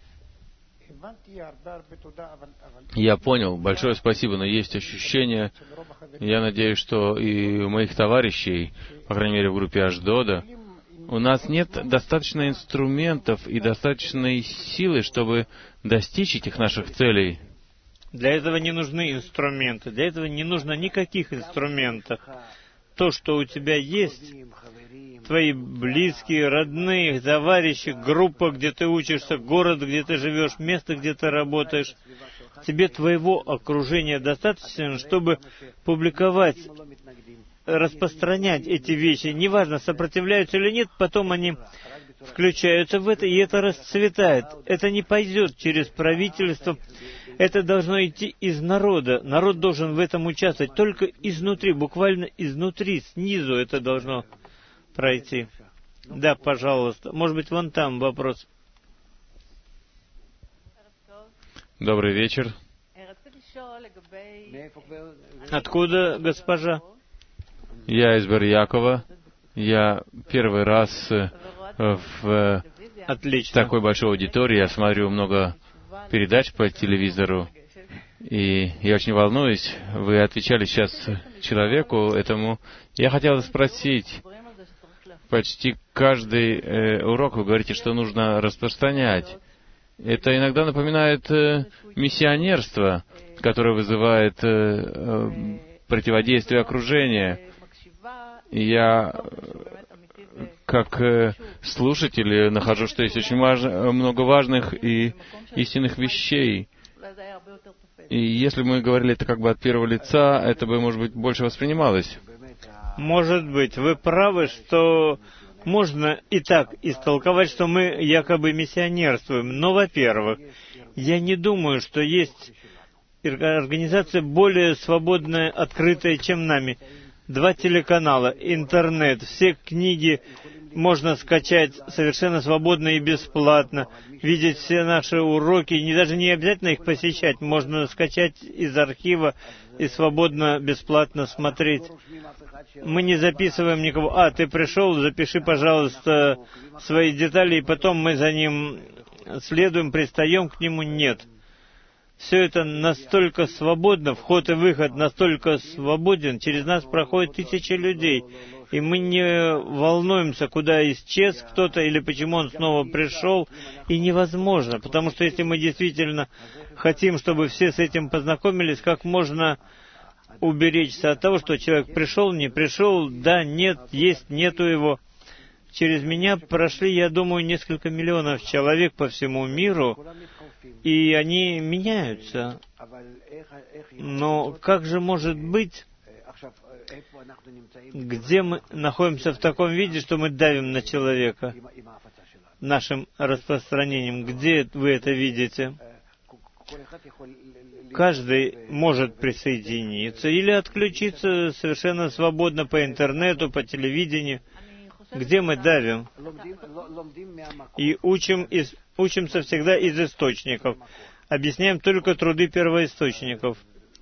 Я понял. Большое спасибо, но есть ощущение, я надеюсь, что и у моих товарищей, по крайней мере в группе Ашдода, у нас нет достаточно инструментов и достаточной силы, чтобы достичь этих наших целей. Для этого не нужны инструменты, для этого не нужно никаких инструментов. То, что у тебя есть, твои близкие, родные, товарищи, группа, где ты учишься, город, где ты живешь, место, где ты работаешь, тебе твоего окружения достаточно, чтобы публиковать, распространять эти вещи. Неважно, сопротивляются или нет, потом они включаются в это, и это расцветает. Это не пойдет через правительство. Это должно идти из народа. Народ должен в этом участвовать только изнутри, буквально изнутри, снизу это должно пройти. Да, пожалуйста. Может быть, вон там вопрос. Добрый вечер. Откуда, госпожа? Я из Бар-Якова. Я первый раз в такой большой аудитории. Я смотрю много передач по телевизору. И я очень волнуюсь. Вы отвечали сейчас человеку этому. Я хотел спросить, почти каждый урок вы говорите, что нужно распространять. Это иногда напоминает миссионерство, которое вызывает противодействие окружения. И я, как слушатель, нахожу, что есть очень много важных и истинных вещей. И если бы мы говорили это как бы от первого лица, это бы, может быть, больше воспринималось. Может быть, вы правы, что можно и так истолковать, что мы якобы миссионерствуем. Но, во-первых, я не думаю, что есть организация более свободная, открытая, чем нами. 2 телеканала, интернет, все книги можно скачать совершенно свободно и бесплатно, видеть все наши уроки, даже не обязательно их посещать, можно скачать из архива и свободно, бесплатно смотреть. Мы не записываем никого. Ты пришел, запиши, пожалуйста, свои детали, и потом мы за ним следуем, пристаем к нему. Нет. Все это настолько свободно, вход и выход настолько свободен, через нас проходят тысячи людей, и мы не волнуемся, куда исчез кто-то или почему он снова пришел, и невозможно, потому что если мы действительно хотим, чтобы все с этим познакомились, как можно уберечься от того, что человек пришел, не пришел, да, нет, есть, нету его. Через меня прошли, я думаю, несколько миллионов человек по всему миру, и они меняются. Но как же может быть, где мы находимся в таком виде, что мы давим на человека нашим распространением? Где вы это видите? Каждый может присоединиться или отключиться совершенно свободно по интернету, по телевидению. Где мы давим? И учимся всегда из источников. Объясняем только труды первоисточников.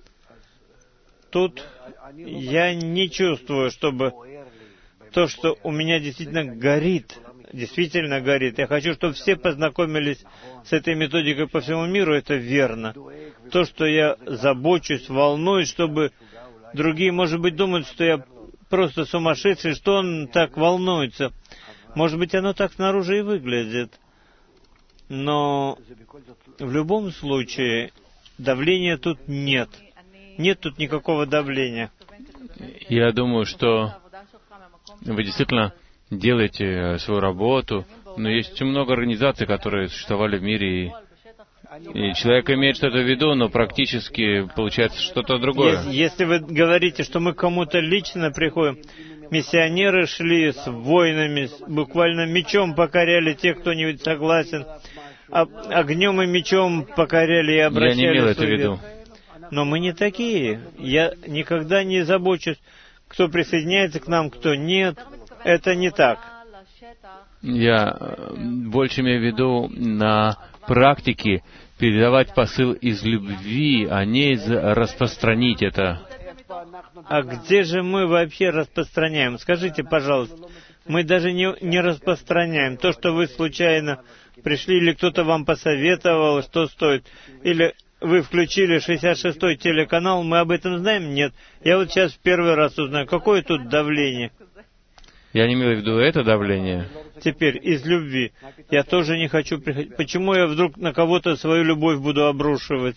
Тут я не чувствую, чтобы то, что у меня действительно горит. Я хочу, чтобы все познакомились с этой методикой по всему миру, это верно. То, что я забочусь, волнуюсь, чтобы другие, может быть, думают, что я просто сумасшедший, что он так волнуется. Может быть, оно так снаружи и выглядит. Но в любом случае давления тут нет. Нет тут никакого давления. Я думаю, что вы действительно делаете свою работу, но есть много организаций, которые существовали в мире, и человек имеет что-то в виду, но практически получается что-то другое. Если вы говорите, что мы к кому-то лично приходим, миссионеры шли с воинами, буквально мечом покоряли тех, кто не согласен, огнем и мечом покоряли и обращали. Я не имел это в виду. Но мы не такие. Я никогда не забочусь, кто присоединяется к нам, кто нет. Это не так. Я больше имею в виду на практике передавать посыл из любви, а не распространить это. А где же мы вообще распространяем? Скажите, пожалуйста. Мы даже не распространяем. То, что вы случайно пришли, или кто-то вам посоветовал, что стоит, или вы включили 66-й телеканал, мы об этом знаем? Нет. Я вот сейчас в первый раз узнаю, какое тут давление. Я не имею в виду это давление. Теперь, из любви. Я тоже не хочу приходить. Почему я вдруг на кого-то свою любовь буду обрушивать?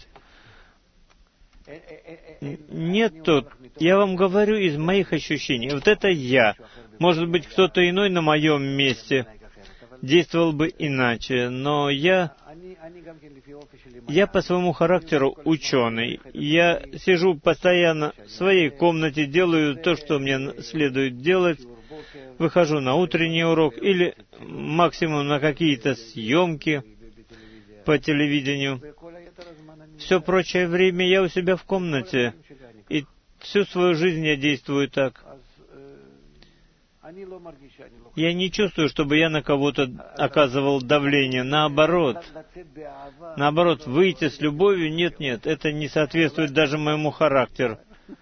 Нет тут. Я вам говорю из моих ощущений. Вот это я. Может быть, кто-то иной на моем месте действовал бы иначе, но я по своему характеру ученый. Я сижу постоянно в своей комнате, делаю то, что мне следует делать, выхожу на утренний урок или максимум на какие-то съемки по телевидению. Все прочее время я у себя в комнате, и всю свою жизнь я действую так. Я не чувствую, чтобы я на кого-то оказывал давление. Наоборот, выйти с любовью, нет, это не соответствует даже моему характеру.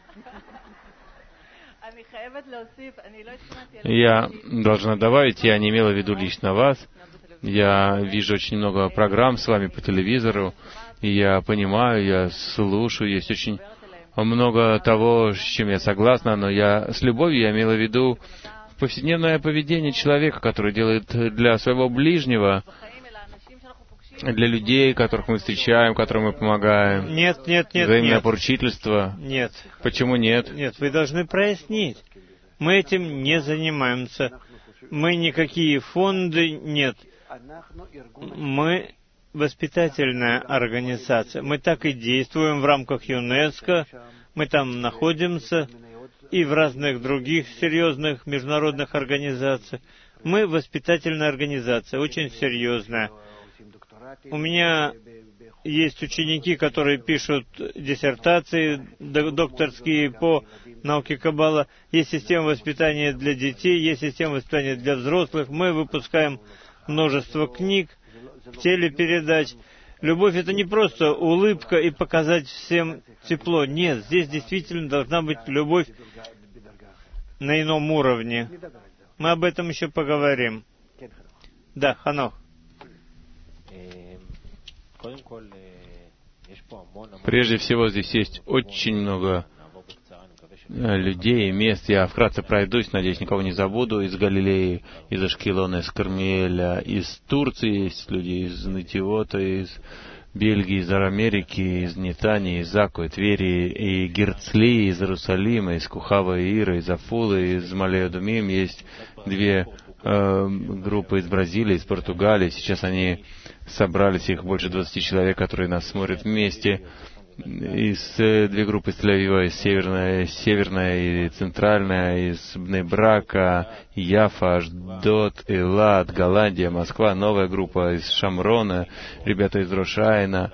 Я должна добавить, я не имела в виду лично вас. Я вижу очень много программ с вами по телевизору, и я понимаю, я слушаю, есть очень много того, с чем я согласна, но я с любовью я имела в виду повседневное поведение человека, который делает для своего ближнего, для людей, которых мы встречаем, которым мы помогаем. Нет. Взаимное поручительство. Нет. Почему нет? Нет, вы должны прояснить. Мы этим не занимаемся. Мы никакие фонды, нет. Мы воспитательная организация. Мы так и действуем в рамках ЮНЕСКО. Мы там находимся и в разных других серьезных международных организациях. Мы воспитательная организация, очень серьезная. У меня есть ученики, которые пишут диссертации докторские по науке Каббала. Есть система воспитания для детей, есть система воспитания для взрослых. Мы выпускаем множество книг, телепередач. Любовь — это не просто улыбка и показать всем тепло. Нет, здесь действительно должна быть любовь на ином уровне. Мы об этом еще поговорим. Да, Ханох. Прежде всего, здесь есть очень много людей, мест. Я вкратце пройдусь, надеюсь, никого не забуду. Из Галилеи, из Ашкелона, из Кармиэля, из Турции есть люди, из Нативота, из Бельгии, из Америки, из Нетании, из Аку, из Твери, и Герцли, из Иерусалима, из Кухава и Ира, из Афулы, из Малея-Думим. Есть две группы из Бразилии, из Португалии. Сейчас они собрались, их больше 20 человек, которые нас смотрят вместе. Две группы из Тель-Авива, из северная и центральная, из Бней-Брака, Яфа, Ашдод, Элад, Голландия, Москва, новая группа из Шамрона, ребята из Рошайна,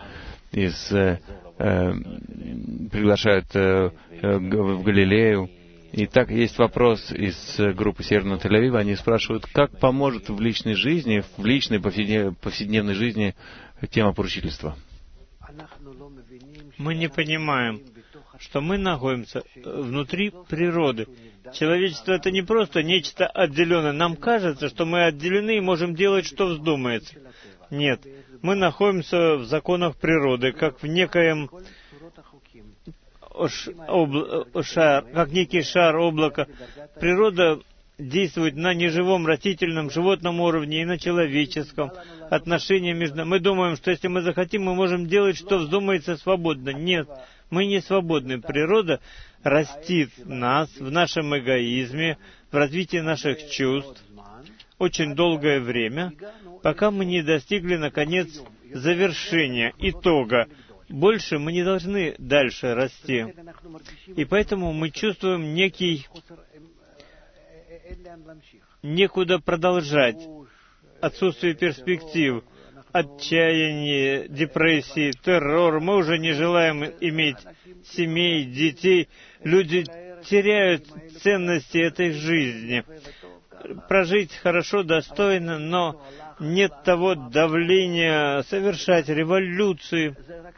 приглашают в Галилею. И так есть вопрос из группы Северного Тель-Авива, они спрашивают, как поможет в личной жизни, в личной повседневной жизни тема поручительства. Мы не понимаем, что мы находимся внутри природы. Человечество — это не просто нечто отделенное. Нам кажется, что мы отделены и можем делать, что вздумается. Нет, мы находимся в законах природы, как в некоем как некий шар облака. Природа действует на неживом, растительном, животном уровне и на человеческом. Отношения между... Мы думаем, что если мы захотим, мы можем делать, что вздумается свободно. Нет, мы не свободны. Природа растит нас в нашем эгоизме, в развитии наших чувств очень долгое время, пока мы не достигли, наконец, завершения, итога. Больше мы не должны дальше расти. И поэтому мы чувствуем некуда продолжать, отсутствие перспектив, отчаяние, депрессии, террор. Мы уже не желаем иметь семей, детей. Люди теряют ценности этой жизни. Прожить хорошо, достойно, но нет того давления совершать революции.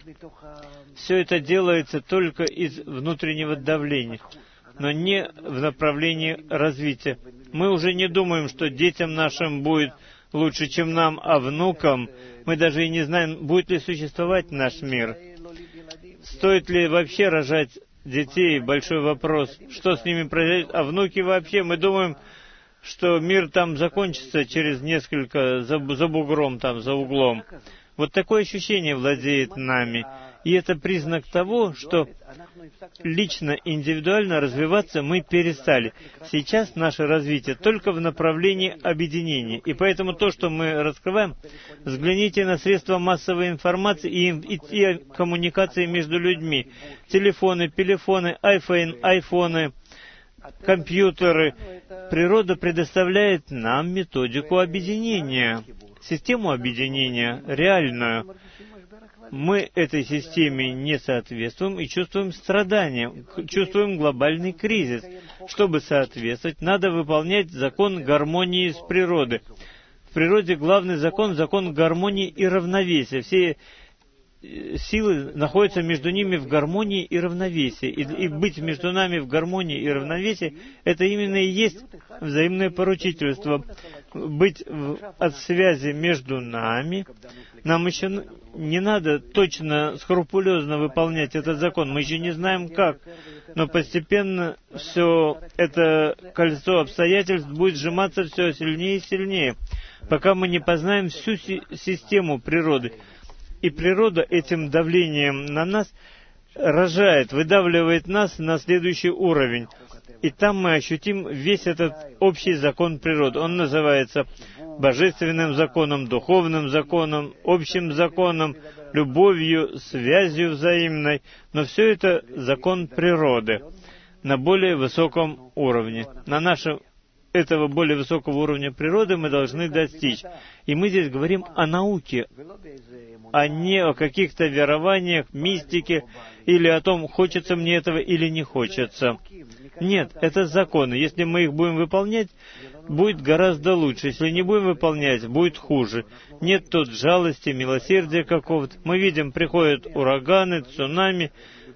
Все это делается только из внутреннего давления, но не в направлении развития. Мы уже не думаем, что детям нашим будет лучше, чем нам, а внукам. Мы даже и не знаем, будет ли существовать наш мир. Стоит ли вообще рожать детей? Большой вопрос. Что с ними произойдет? А внуки вообще, мы думаем, что мир там закончится через несколько, за бугром, там, за углом. Вот такое ощущение владеет нами. И это признак того, что лично, индивидуально развиваться мы перестали. Сейчас наше развитие только в направлении объединения. И поэтому то, что мы раскрываем, взгляните на средства массовой информации и коммуникации между людьми. Телефоны, пелефоны, айфоны, компьютеры. Природа предоставляет нам методику объединения, систему объединения, реальную. Мы этой системе не соответствуем и чувствуем страдания, чувствуем глобальный кризис. Чтобы соответствовать, надо выполнять закон гармонии с природой. В природе главный закон — закон гармонии и равновесия. Все силы находятся между ними в гармонии и равновесии. И быть между нами в гармонии и равновесии — это именно и есть взаимное поручительство. Быть от связи между нами. Нам еще не надо точно, скрупулезно выполнять этот закон. Мы еще не знаем как. Но постепенно все это кольцо обстоятельств будет сжиматься все сильнее и сильнее, пока мы не познаем всю систему природы. И природа этим давлением на нас рожает, выдавливает нас на следующий уровень. И там мы ощутим весь этот общий закон природы. Он называется божественным законом, духовным законом, общим законом, любовью, связью взаимной. Но все это закон природы на более высоком уровне. На нашем этого более высокого уровня природы мы должны достичь. И мы здесь говорим о науке, а не о каких-то верованиях, мистике, или о том, хочется мне этого или не хочется. Нет, это законы. Если мы их будем выполнять, будет гораздо лучше. Если не будем выполнять, будет хуже. Нет тут жалости, милосердия какого-то. Мы видим, приходят ураганы, цунами.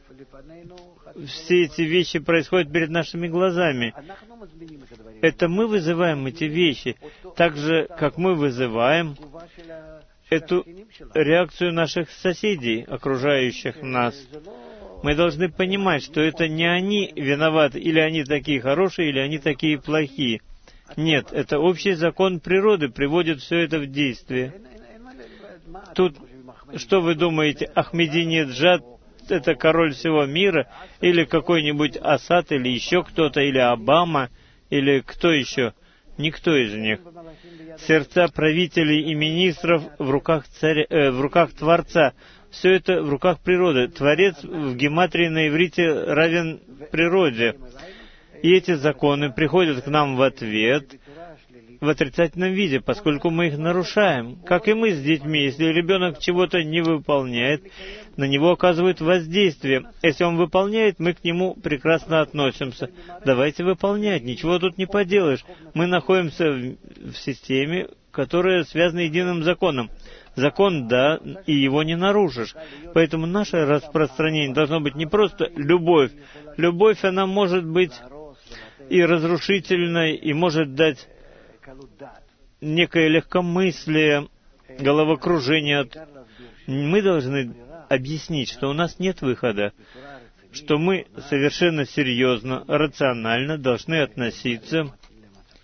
Все эти вещи происходят перед нашими глазами. Это мы вызываем эти вещи, так же, как мы вызываем эту реакцию наших соседей, окружающих нас. Мы должны понимать, что это не они виноваты, или они такие хорошие, или они такие плохие. Нет, это общий закон природы приводит все это в действие. Тут, что вы думаете, Ахмединеджад — это король всего мира, или какой-нибудь Асад, или еще кто-то, или Обама, или кто еще? Никто из них. Сердца правителей и министров в руках Творца. Все это в руках природы. Творец в гематрии на иврите равен природе. И эти законы приходят к нам в ответ в отрицательном виде, поскольку мы их нарушаем. Как и мы с детьми. Если ребенок чего-то не выполняет, на него оказывают воздействие. Если он выполняет, мы к нему прекрасно относимся. Давайте выполнять, ничего тут не поделаешь. Мы находимся в системе, которая связана единым законом. Закон, да, и его не нарушишь. Поэтому наше распространение должно быть не просто любовь. Любовь, она может быть и разрушительной, и может дать некое легкомыслие, головокружение. Мы должны объяснить, что у нас нет выхода, что мы совершенно серьезно, рационально должны относиться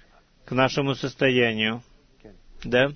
к нашему состоянию. Да?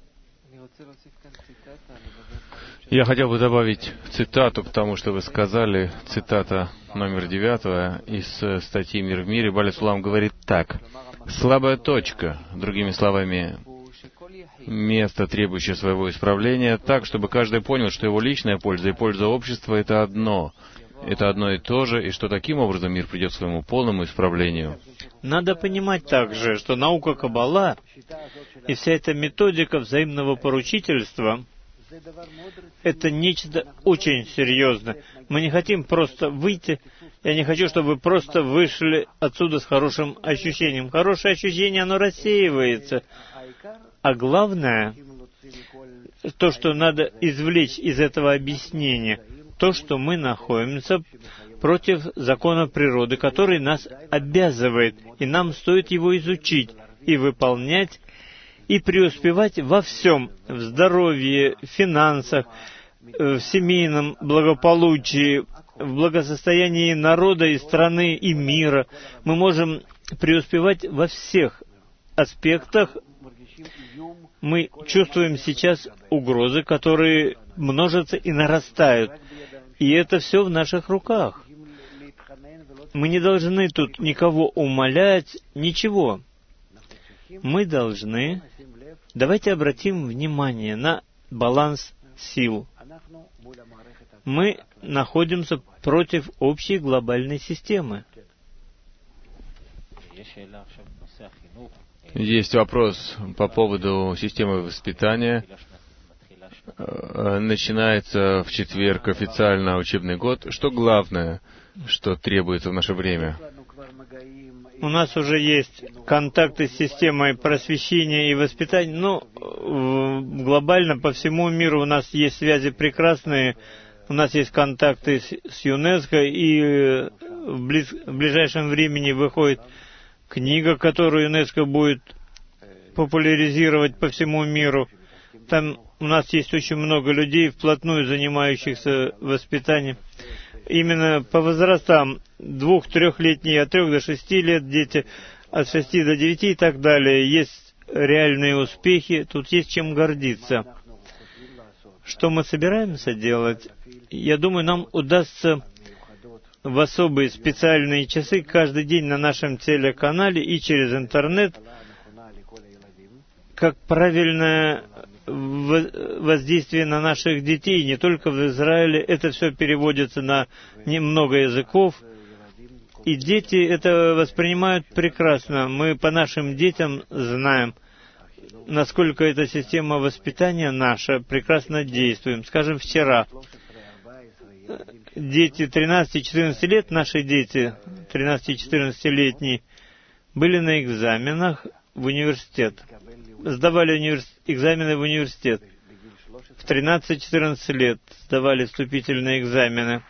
Я хотел бы добавить цитату, потому что вы сказали, цитата номер 9 из статьи «Мир в мире». Баля Сулам говорит так: «Слабая точка, другими словами, место, требующее своего исправления, так, чтобы каждый понял, что его личная польза и польза общества — это одно и то же, и что таким образом мир придет к своему полному исправлению». Надо понимать также, что наука Каббала и вся эта методика взаимного поручительства — это нечто очень серьезное. Мы не хотим просто выйти. Я не хочу, чтобы вы просто вышли отсюда с хорошим ощущением. Хорошее ощущение, оно рассеивается. А главное, то, что надо извлечь из этого объяснения, то, что мы находимся против закона природы, который нас обязывает, и нам стоит его изучить и выполнять, и преуспевать во всем, в здоровье, в финансах, в семейном благополучии, в благосостоянии народа и страны и мира. Мы можем преуспевать во всех аспектах. Мы чувствуем сейчас угрозы, которые множатся и нарастают. И это все в наших руках. Мы не должны тут никого умолять, ничего. Мы должны... Давайте обратим внимание на баланс сил. Мы находимся против общей глобальной системы. Есть вопрос по поводу системы воспитания. Начинается в четверг официально учебный год. Что главное, что требуется в наше время? У нас уже есть контакты с системой просвещения и воспитания. Глобально по всему миру у нас есть связи прекрасные. У нас есть контакты с ЮНЕСКО, и в ближайшем времени выходит книга, которую ЮНЕСКО будет популяризировать по всему миру. Там у нас есть очень много людей, вплотную занимающихся воспитанием. Именно по возрастам 2-3-летние, от 3 до 6 лет дети, от 6 до 9 и так далее. Есть реальные успехи, тут есть чем гордиться. Что мы собираемся делать? Я думаю, нам удастся в особые специальные часы каждый день на нашем телеканале и через интернет, как правильное воздействие на наших детей, не только в Израиле. Это все переводится на много языков, и дети это воспринимают прекрасно. Мы по нашим детям знаем, насколько эта система воспитания наша прекрасно действует. Скажем, вчера дети 13-14 лет, наши дети 13-14-летние, были на экзаменах в университет. Сдавали экзамены в университет. В 13-14 лет сдавали вступительные экзамены.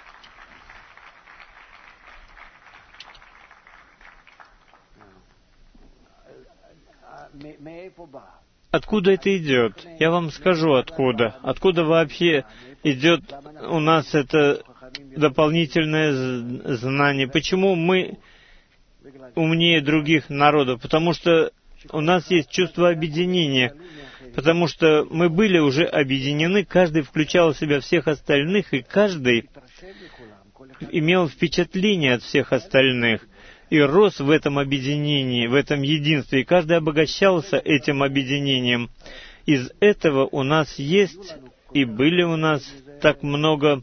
Откуда это идет? Я вам скажу, откуда. Откуда вообще идет у нас это дополнительное знание. Почему мы умнее других народов? Потому что у нас есть чувство объединения. Потому что мы были уже объединены, каждый включал в себя всех остальных, и каждый имел впечатление от всех остальных. И рос в этом объединении, в этом единстве, и каждый обогащался этим объединением. Из этого у нас есть, и были у нас так много,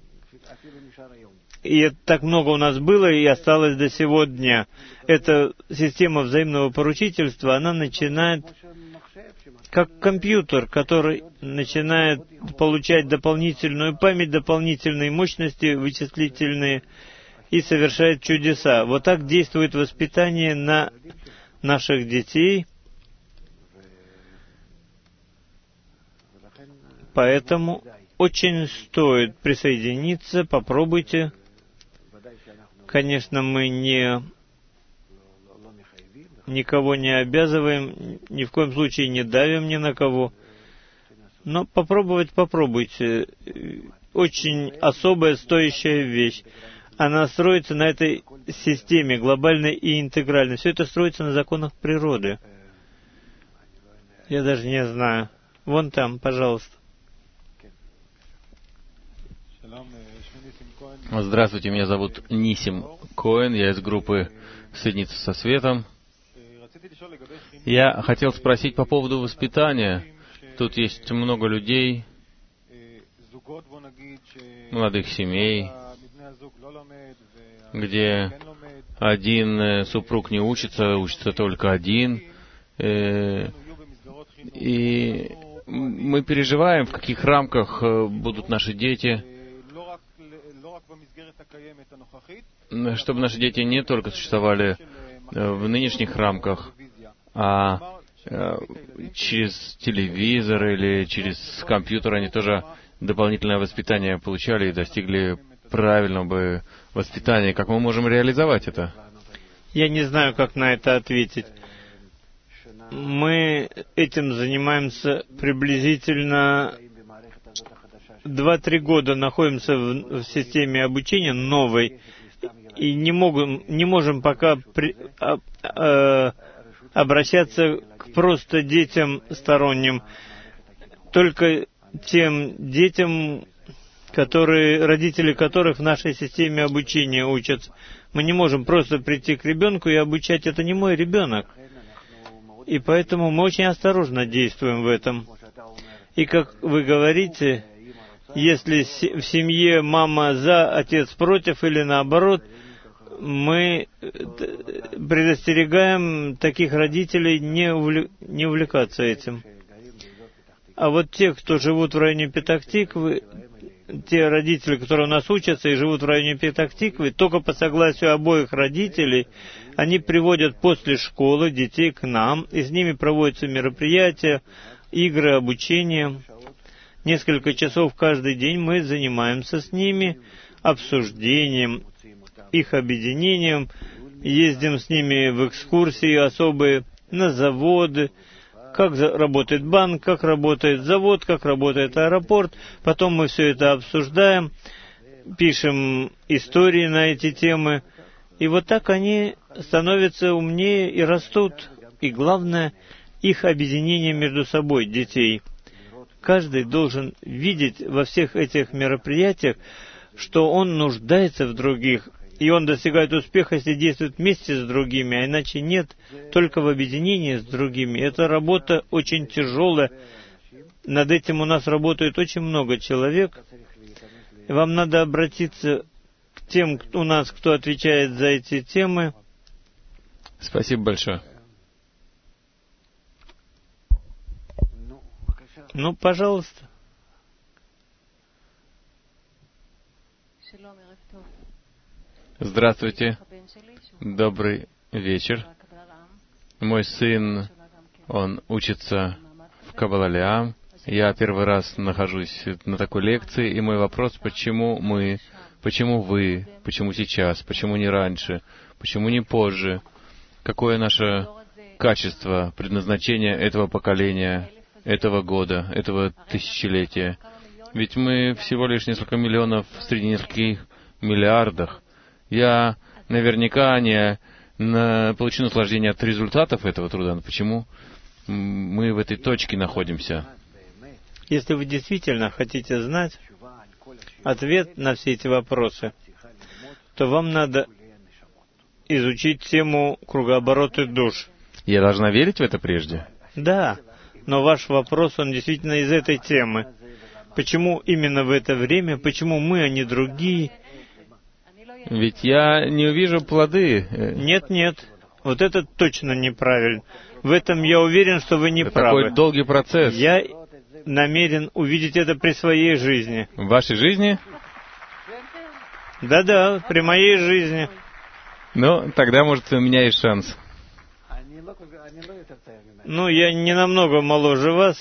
и так много у нас было, и осталось до сего дня. Эта система взаимного поручительства, она начинает, как компьютер, который начинает получать дополнительную память, дополнительные мощности вычислительные, и совершает чудеса. Вот так действует воспитание на наших детей. Поэтому очень стоит присоединиться, попробуйте. Конечно, мы никого не обязываем, ни в коем случае не давим ни на кого. Но попробуйте. Очень особая, стоящая вещь. Она строится на этой системе, глобальной и интегральной. Все это строится на законах природы. Я даже не знаю. Вон там, пожалуйста. Здравствуйте, меня зовут Нисим Коэн, я из группы «Соединиться со светом». Я хотел спросить по поводу воспитания. Тут есть много людей, молодых семей, где один супруг не учится, учится только один. И мы переживаем, в каких рамках будут наши дети, чтобы наши дети не только существовали в нынешних рамках, а через телевизор или через компьютер они тоже дополнительное воспитание получали и достигли правильного воспитания. Как мы можем реализовать это? Я не знаю, как на это ответить. Мы этим занимаемся приблизительно 2-3 года, находимся в системе обучения новой, и не можем пока обращаться к просто детям сторонним, только тем детям, родители которых в нашей системе обучения учатся. Мы не можем просто прийти к ребенку и обучать, это не мой ребенок. И поэтому мы очень осторожно действуем в этом. И как вы говорите, если в семье мама за, отец против или наоборот, мы предостерегаем таких родителей не увлекаться этим. А вот те, кто живут в районе Петах-Тиквы, те родители, которые у нас учатся и живут в районе Петах-Тиквы, только по согласию обоих родителей, они приводят после школы детей к нам, и с ними проводятся мероприятия, игры, обучение. Несколько часов каждый день мы занимаемся с ними обсуждением, их объединением, ездим с ними в экскурсии особые, на заводы, как работает банк, как работает завод, как работает аэропорт. Потом мы все это обсуждаем, пишем истории на эти темы. И вот так они становятся умнее и растут. И главное, их объединение между собой, детей. Каждый должен видеть во всех этих мероприятиях, что он нуждается в других, и он достигает успеха, если действует вместе с другими, а иначе нет, только в объединении с другими. Эта работа очень тяжелая. Над этим у нас работает очень много человек. Вам надо обратиться к тем у нас, кто отвечает за эти темы. Спасибо большое. Ну, пожалуйста. Здравствуйте. Добрый вечер. Мой сын, он учится в Каббала-Леам. Я первый раз нахожусь на такой лекции, и мой вопрос, почему вы, почему сейчас, почему не раньше, почему не позже? Какое наше качество, предназначение этого поколения, этого года, этого тысячелетия? Ведь мы всего лишь несколько миллионов среди нескольких миллиардов. Я наверняка не получу наслаждение от результатов этого труда. Но почему мы в этой точке находимся? Если вы действительно хотите знать ответ на все эти вопросы, то вам надо изучить тему кругооборота душ. Я должна верить в это прежде? Да, но ваш вопрос, он действительно из этой темы. Почему именно в это время, почему мы, а не другие? Ведь я не увижу плоды. Нет, вот это точно неправильно. В этом я уверен, что вы не правы. Такой долгий процесс. Я намерен увидеть это при своей жизни. В вашей жизни? Да, при моей жизни. Ну, тогда, может, у меня есть шанс. Ну, я не намного моложе вас.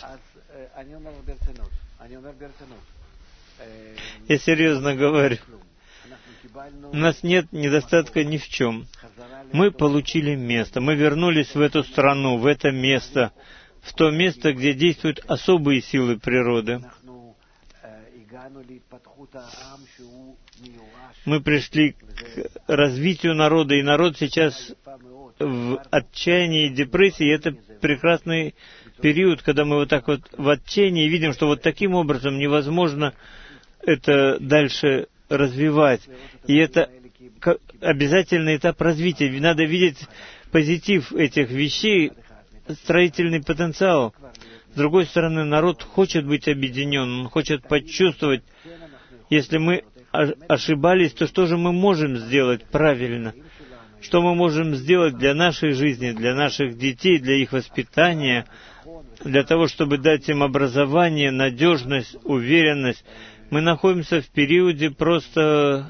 Я серьезно говорю. У нас нет недостатка ни в чем. Мы получили место, мы вернулись в эту страну, в это место, в то место, где действуют особые силы природы. Мы пришли к развитию народа, и народ сейчас в отчаянии и депрессии. Это прекрасный период, когда мы вот так вот в отчаянии видим, что вот таким образом невозможно это дальше развивать. И это обязательный этап развития. Надо видеть позитив этих вещей, строительный потенциал. С другой стороны, народ хочет быть объединен, он хочет почувствовать, если мы ошибались, то что же мы можем сделать правильно? Что мы можем сделать для нашей жизни, для наших детей, для их воспитания, для того, чтобы дать им образование, надежность, уверенность. Мы находимся в периоде просто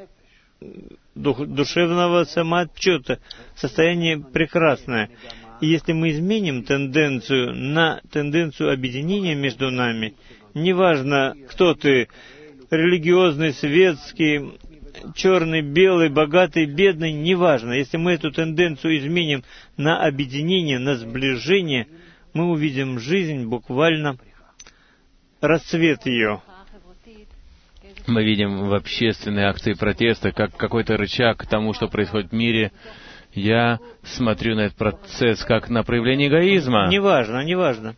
душевного самоотчета, состояние прекрасное. И если мы изменим тенденцию на тенденцию объединения между нами, неважно, кто ты, религиозный, светский, черный, белый, богатый, бедный, неважно. Если мы эту тенденцию изменим на объединение, на сближение, мы увидим жизнь, буквально расцвет ее. Мы видим в общественной акции протеста как какой-то рычаг к тому, что происходит в мире. Я смотрю на этот процесс как на проявление эгоизма. Неважно.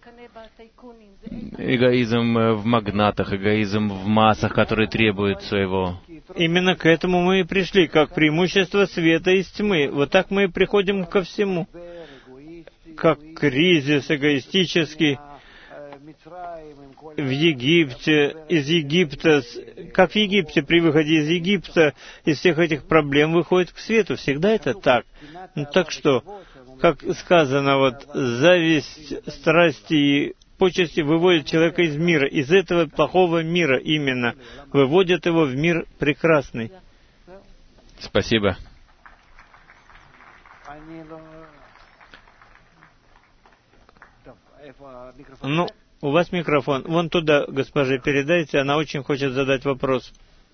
Эгоизм в магнатах, эгоизм в массах, которые требуют своего. Именно к этому мы и пришли, как преимущество света из тьмы. Вот так мы и приходим ко всему. Как кризис эгоистический в Египте, из Египта, как в Египте, при выходе из Египта, из всех этих проблем выходит к свету. Всегда это так. Ну так что, как сказано, вот зависть, страсти и почести выводят человека из мира, из этого плохого мира именно, выводят его в мир прекрасный. Спасибо. Ну, у вас микрофон. Вон туда, госпоже, передайте, она очень хочет задать вопрос.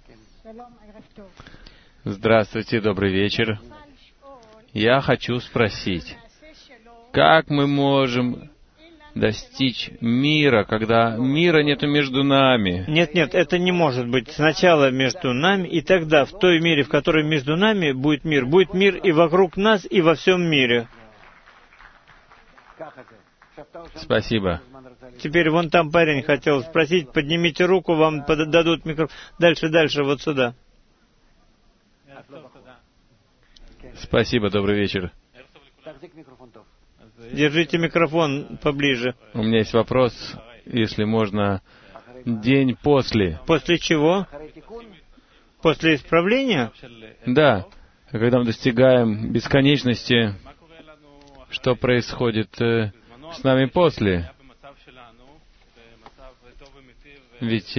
Здравствуйте, добрый вечер. Я хочу спросить, как мы можем достичь мира, когда мира нету между нами? Нет, это не может быть. Сначала между нами, и тогда в той мере, в которой между нами будет мир и вокруг нас, и во всем мире. Спасибо. Теперь вон там парень хотел спросить, поднимите руку, вам дадут микрофон. Дальше, вот сюда. Спасибо, добрый вечер. Держите микрофон поближе. У меня есть вопрос, если можно, день после. После чего? После исправления? Да. Когда мы достигаем бесконечности, что происходит с нами после? Ведь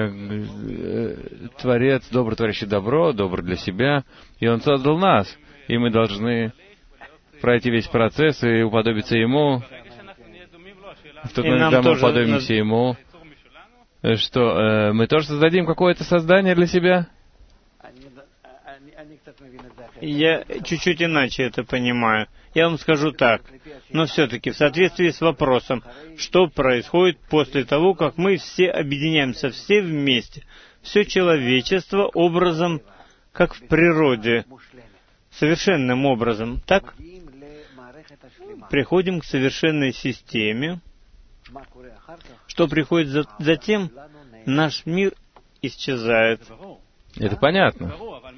Творец, добро творящий добро, добр для себя, и Он создал нас, и мы должны пройти весь процесс и уподобиться Ему. В тот момент, когда мы уподобимся Ему, что мы тоже создадим какое-то создание для себя? Я чуть-чуть иначе это понимаю. Я вам скажу так, но все-таки в соответствии с вопросом, что происходит после того, как мы все объединяемся, все вместе, все человечество образом, как в природе, совершенным образом, так? Приходим к совершенной системе. Что приходит затем? Наш мир исчезает. Это понятно.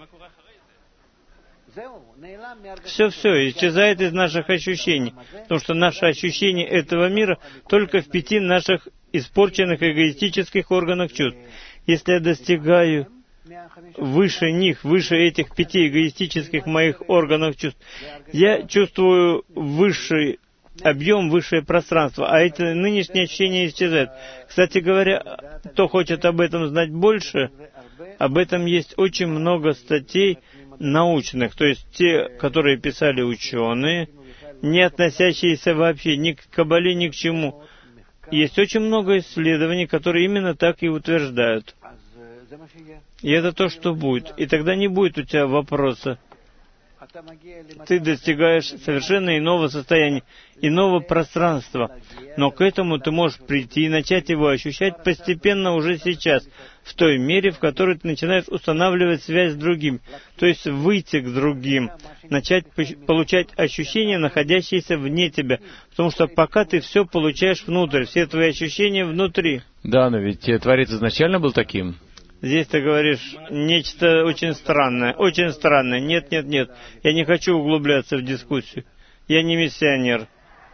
Все исчезает из наших ощущений, потому что наши ощущения этого мира только в 5 наших испорченных эгоистических органах чувств. Если я достигаю выше них, выше этих 5 эгоистических моих органов чувств, я чувствую высший объем, высшее пространство, а эти нынешние ощущения исчезают. Кстати говоря, кто хочет об этом знать больше, об этом есть очень много статей научных, то есть те, которые писали ученые, не относящиеся вообще ни к Кабале, ни к чему. Есть очень много исследований, которые именно так и утверждают. И это то, что будет. И тогда не будет у тебя вопроса. ты достигаешь совершенно иного состояния, иного пространства. Но к этому ты можешь прийти и начать его ощущать постепенно уже сейчас, в той мере, в которой ты начинаешь устанавливать связь с другим, то есть выйти к другим, начать получать ощущения, находящиеся вне тебя, потому что пока ты все получаешь внутрь, все твои ощущения внутри. Да, но ведь Творец изначально был таким. Здесь ты говоришь нечто очень странное, очень странное. Нет, нет, нет, я не хочу углубляться в дискуссию. Я не миссионер.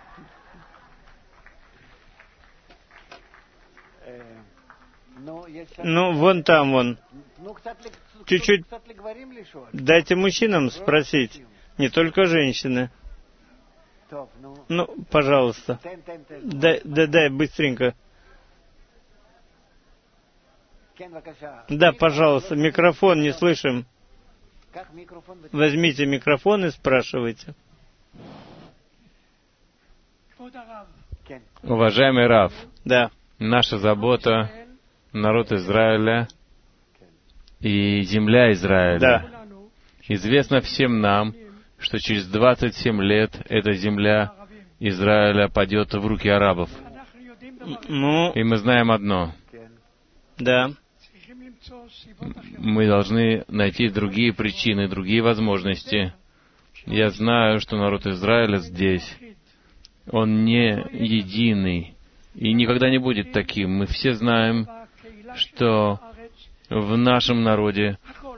Ну, вон там, вон. Чуть-чуть дайте мужчинам спросить, не только женщины. Ну, пожалуйста. Дай, быстренько. Да, пожалуйста, микрофон не слышим. Возьмите микрофон и спрашивайте. Уважаемый Рав, да. Наша забота — народ Израиля и земля Израиля. Да. Известно всем нам, что через 27 лет эта земля Израиля падет в руки арабов. Ну, и мы знаем одно. Да. Мы должны найти другие причины, другие возможности. Я знаю, что народ Израиля здесь, он не единый и никогда не будет таким. Мы все знаем, что в нашем народе,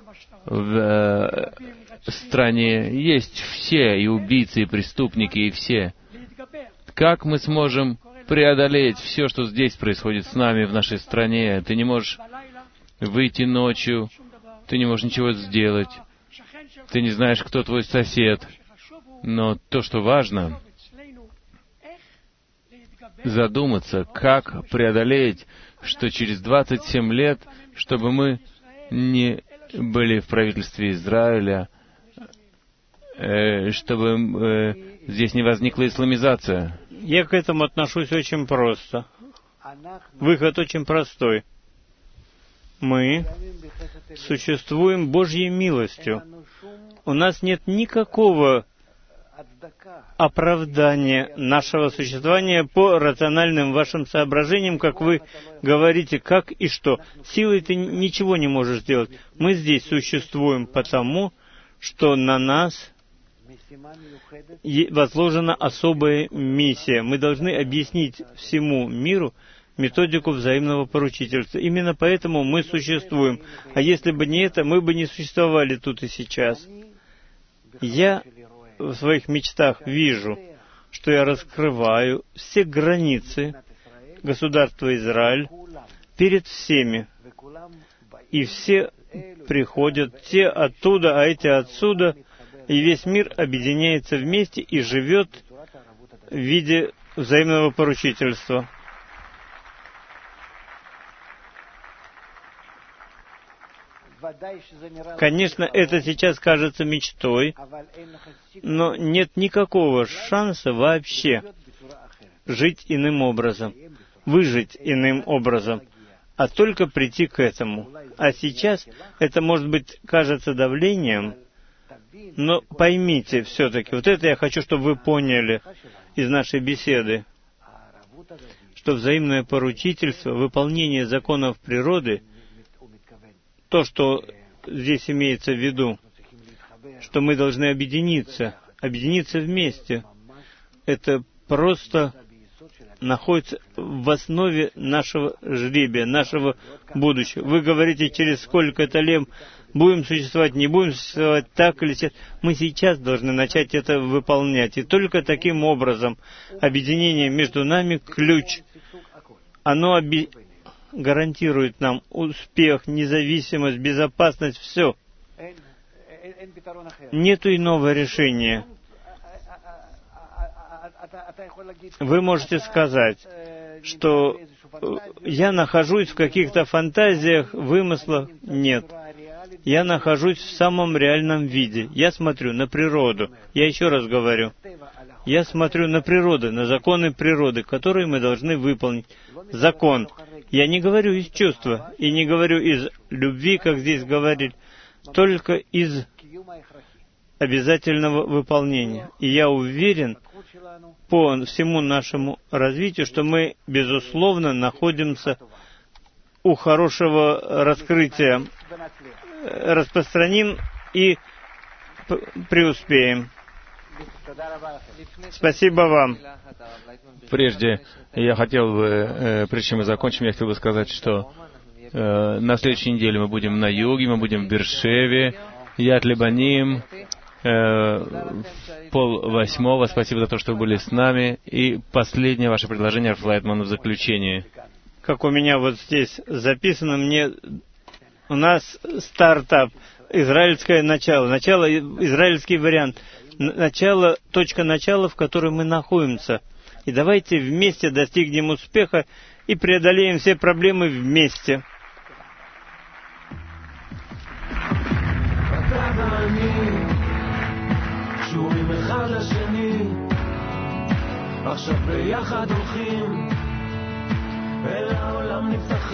в стране есть все, и убийцы, и преступники, и все. Как мы сможем преодолеть все, что здесь происходит с нами в нашей стране? Ты не можешь выйти ночью, ты не можешь ничего сделать, ты не знаешь, кто твой сосед. Но то, что важно, задуматься, как преодолеть, что через 27 лет, чтобы мы не были в правительстве Израиля, чтобы здесь не возникла исламизация. Я к этому отношусь очень просто. Выход очень простой. Мы существуем Божьей милостью. У нас нет никакого оправдания нашего существования по рациональным вашим соображениям, как вы говорите, как и что. Силой ты ничего не можешь сделать. Мы здесь существуем потому, что на нас возложена особая миссия. Мы должны объяснить всему миру методику взаимного поручительства. Именно поэтому мы существуем. А если бы не это, мы бы не существовали тут и сейчас. Я в своих мечтах вижу, что я раскрываю все границы государства Израиль перед всеми. И все приходят, те оттуда, а эти отсюда, и весь мир объединяется вместе и живет в виде взаимного поручительства. Конечно, это сейчас кажется мечтой, но нет никакого шанса вообще жить иным образом, выжить иным образом, а только прийти к этому. А сейчас это, может быть, кажется давлением, но поймите все-таки, вот это я хочу, чтобы вы поняли из нашей беседы, что взаимное поручительство, выполнение законов природы, то, что здесь имеется в виду, что мы должны объединиться вместе, это просто находится в основе нашего жребия, нашего будущего. Вы говорите, через сколько-то лет будем существовать, не будем существовать, так или сейчас. Мы сейчас должны начать это выполнять. И только таким образом объединение между нами — ключ. Оно гарантирует нам успех, независимость, безопасность, все. Нету иного решения. Вы можете сказать, что я нахожусь в каких-то фантазиях, вымыслах. Нет. Я нахожусь в самом реальном виде. Я смотрю на природу. Я еще раз говорю. Я смотрю на природу, на законы природы, которые мы должны выполнить. Закон. Я не говорю из чувства, и не говорю из любви, как здесь говорили, только из обязательного выполнения. И я уверен по всему нашему развитию, что мы, безусловно, находимся у хорошего раскрытия, распространим и преуспеем. Спасибо вам. Прежде я хотел бы, прежде чем мы закончим, я хотел бы сказать, что на следующей неделе мы будем на юге, мы будем в Бершеве, Яд Лебаним, 7:30. Спасибо за то, что вы были с нами. И последнее ваше предложение, Рав Лайтман, в заключении. Как у меня вот здесь записано, у нас стартап, израильское начало, израильский вариант, точка начала, в которой мы находимся. И давайте вместе достигнем успеха и преодолеем все проблемы вместе. קשורים אחד לשני, עכשיו ביחד הולכים, אל העולם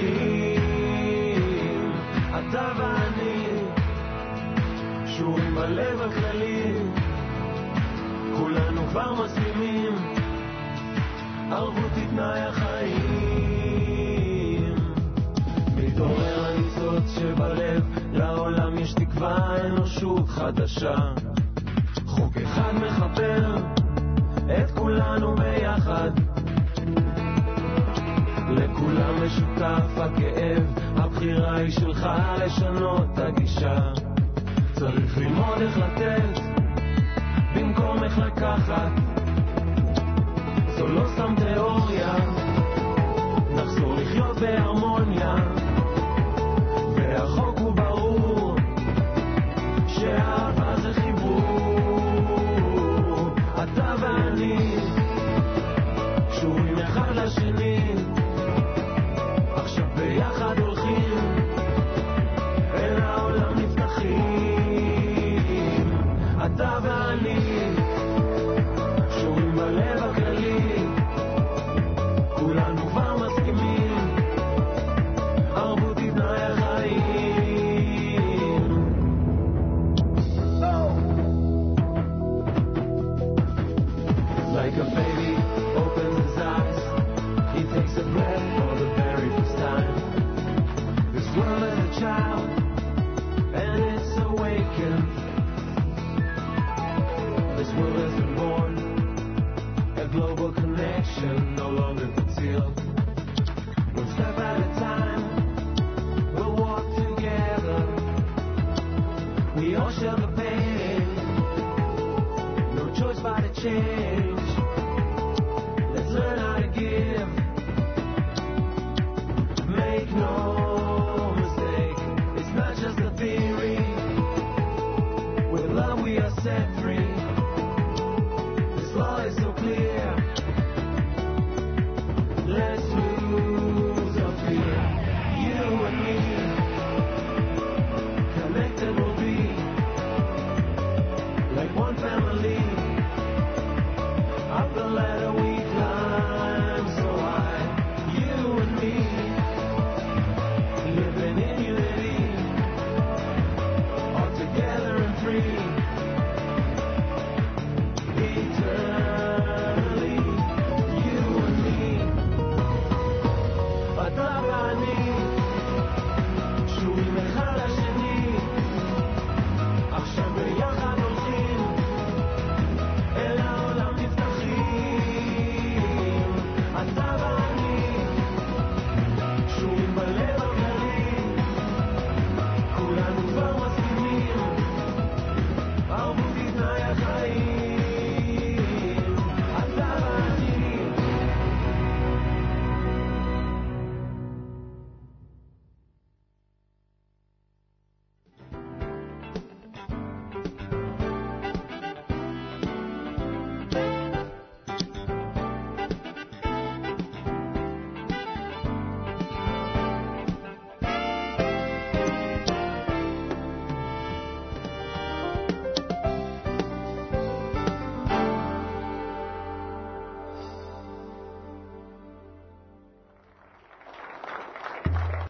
נפתחים. אתה ואני קשורים בלב הכללי, כולנו כבר מסכימים, ערבות היא תנאי החיים. מתעורר הניצוץ שבלב, לעולם יש תקווה, אנושות חדשה. חוק אחד מחבר את כולנו ביחד, לכולם משותף הכאב, הבחירה היא שלך לשנות את הגישה. צריך ללמוד איך לתת במקום איך לקחת, זו לא סתם תיאוריה, נחזור לחיות בהרמוניה, והחוק הוא ברור שהאהבה זה חיבור. אתה ואני קשורים אחד לשני, עכשיו ביחד הולכים, אל העולם נפתחים. אתה ואני קשורים בלב הכללי, כולנו כבר מסכימים, ערבות היא תנאי החיים. Like a baby opens his eyes, he takes a breath for the very first time. This world is a child, and it's awakened. This world has been born, a global connection, no longer concealed. One step at a time, we'll walk together. We all share the pain, no choice but to change.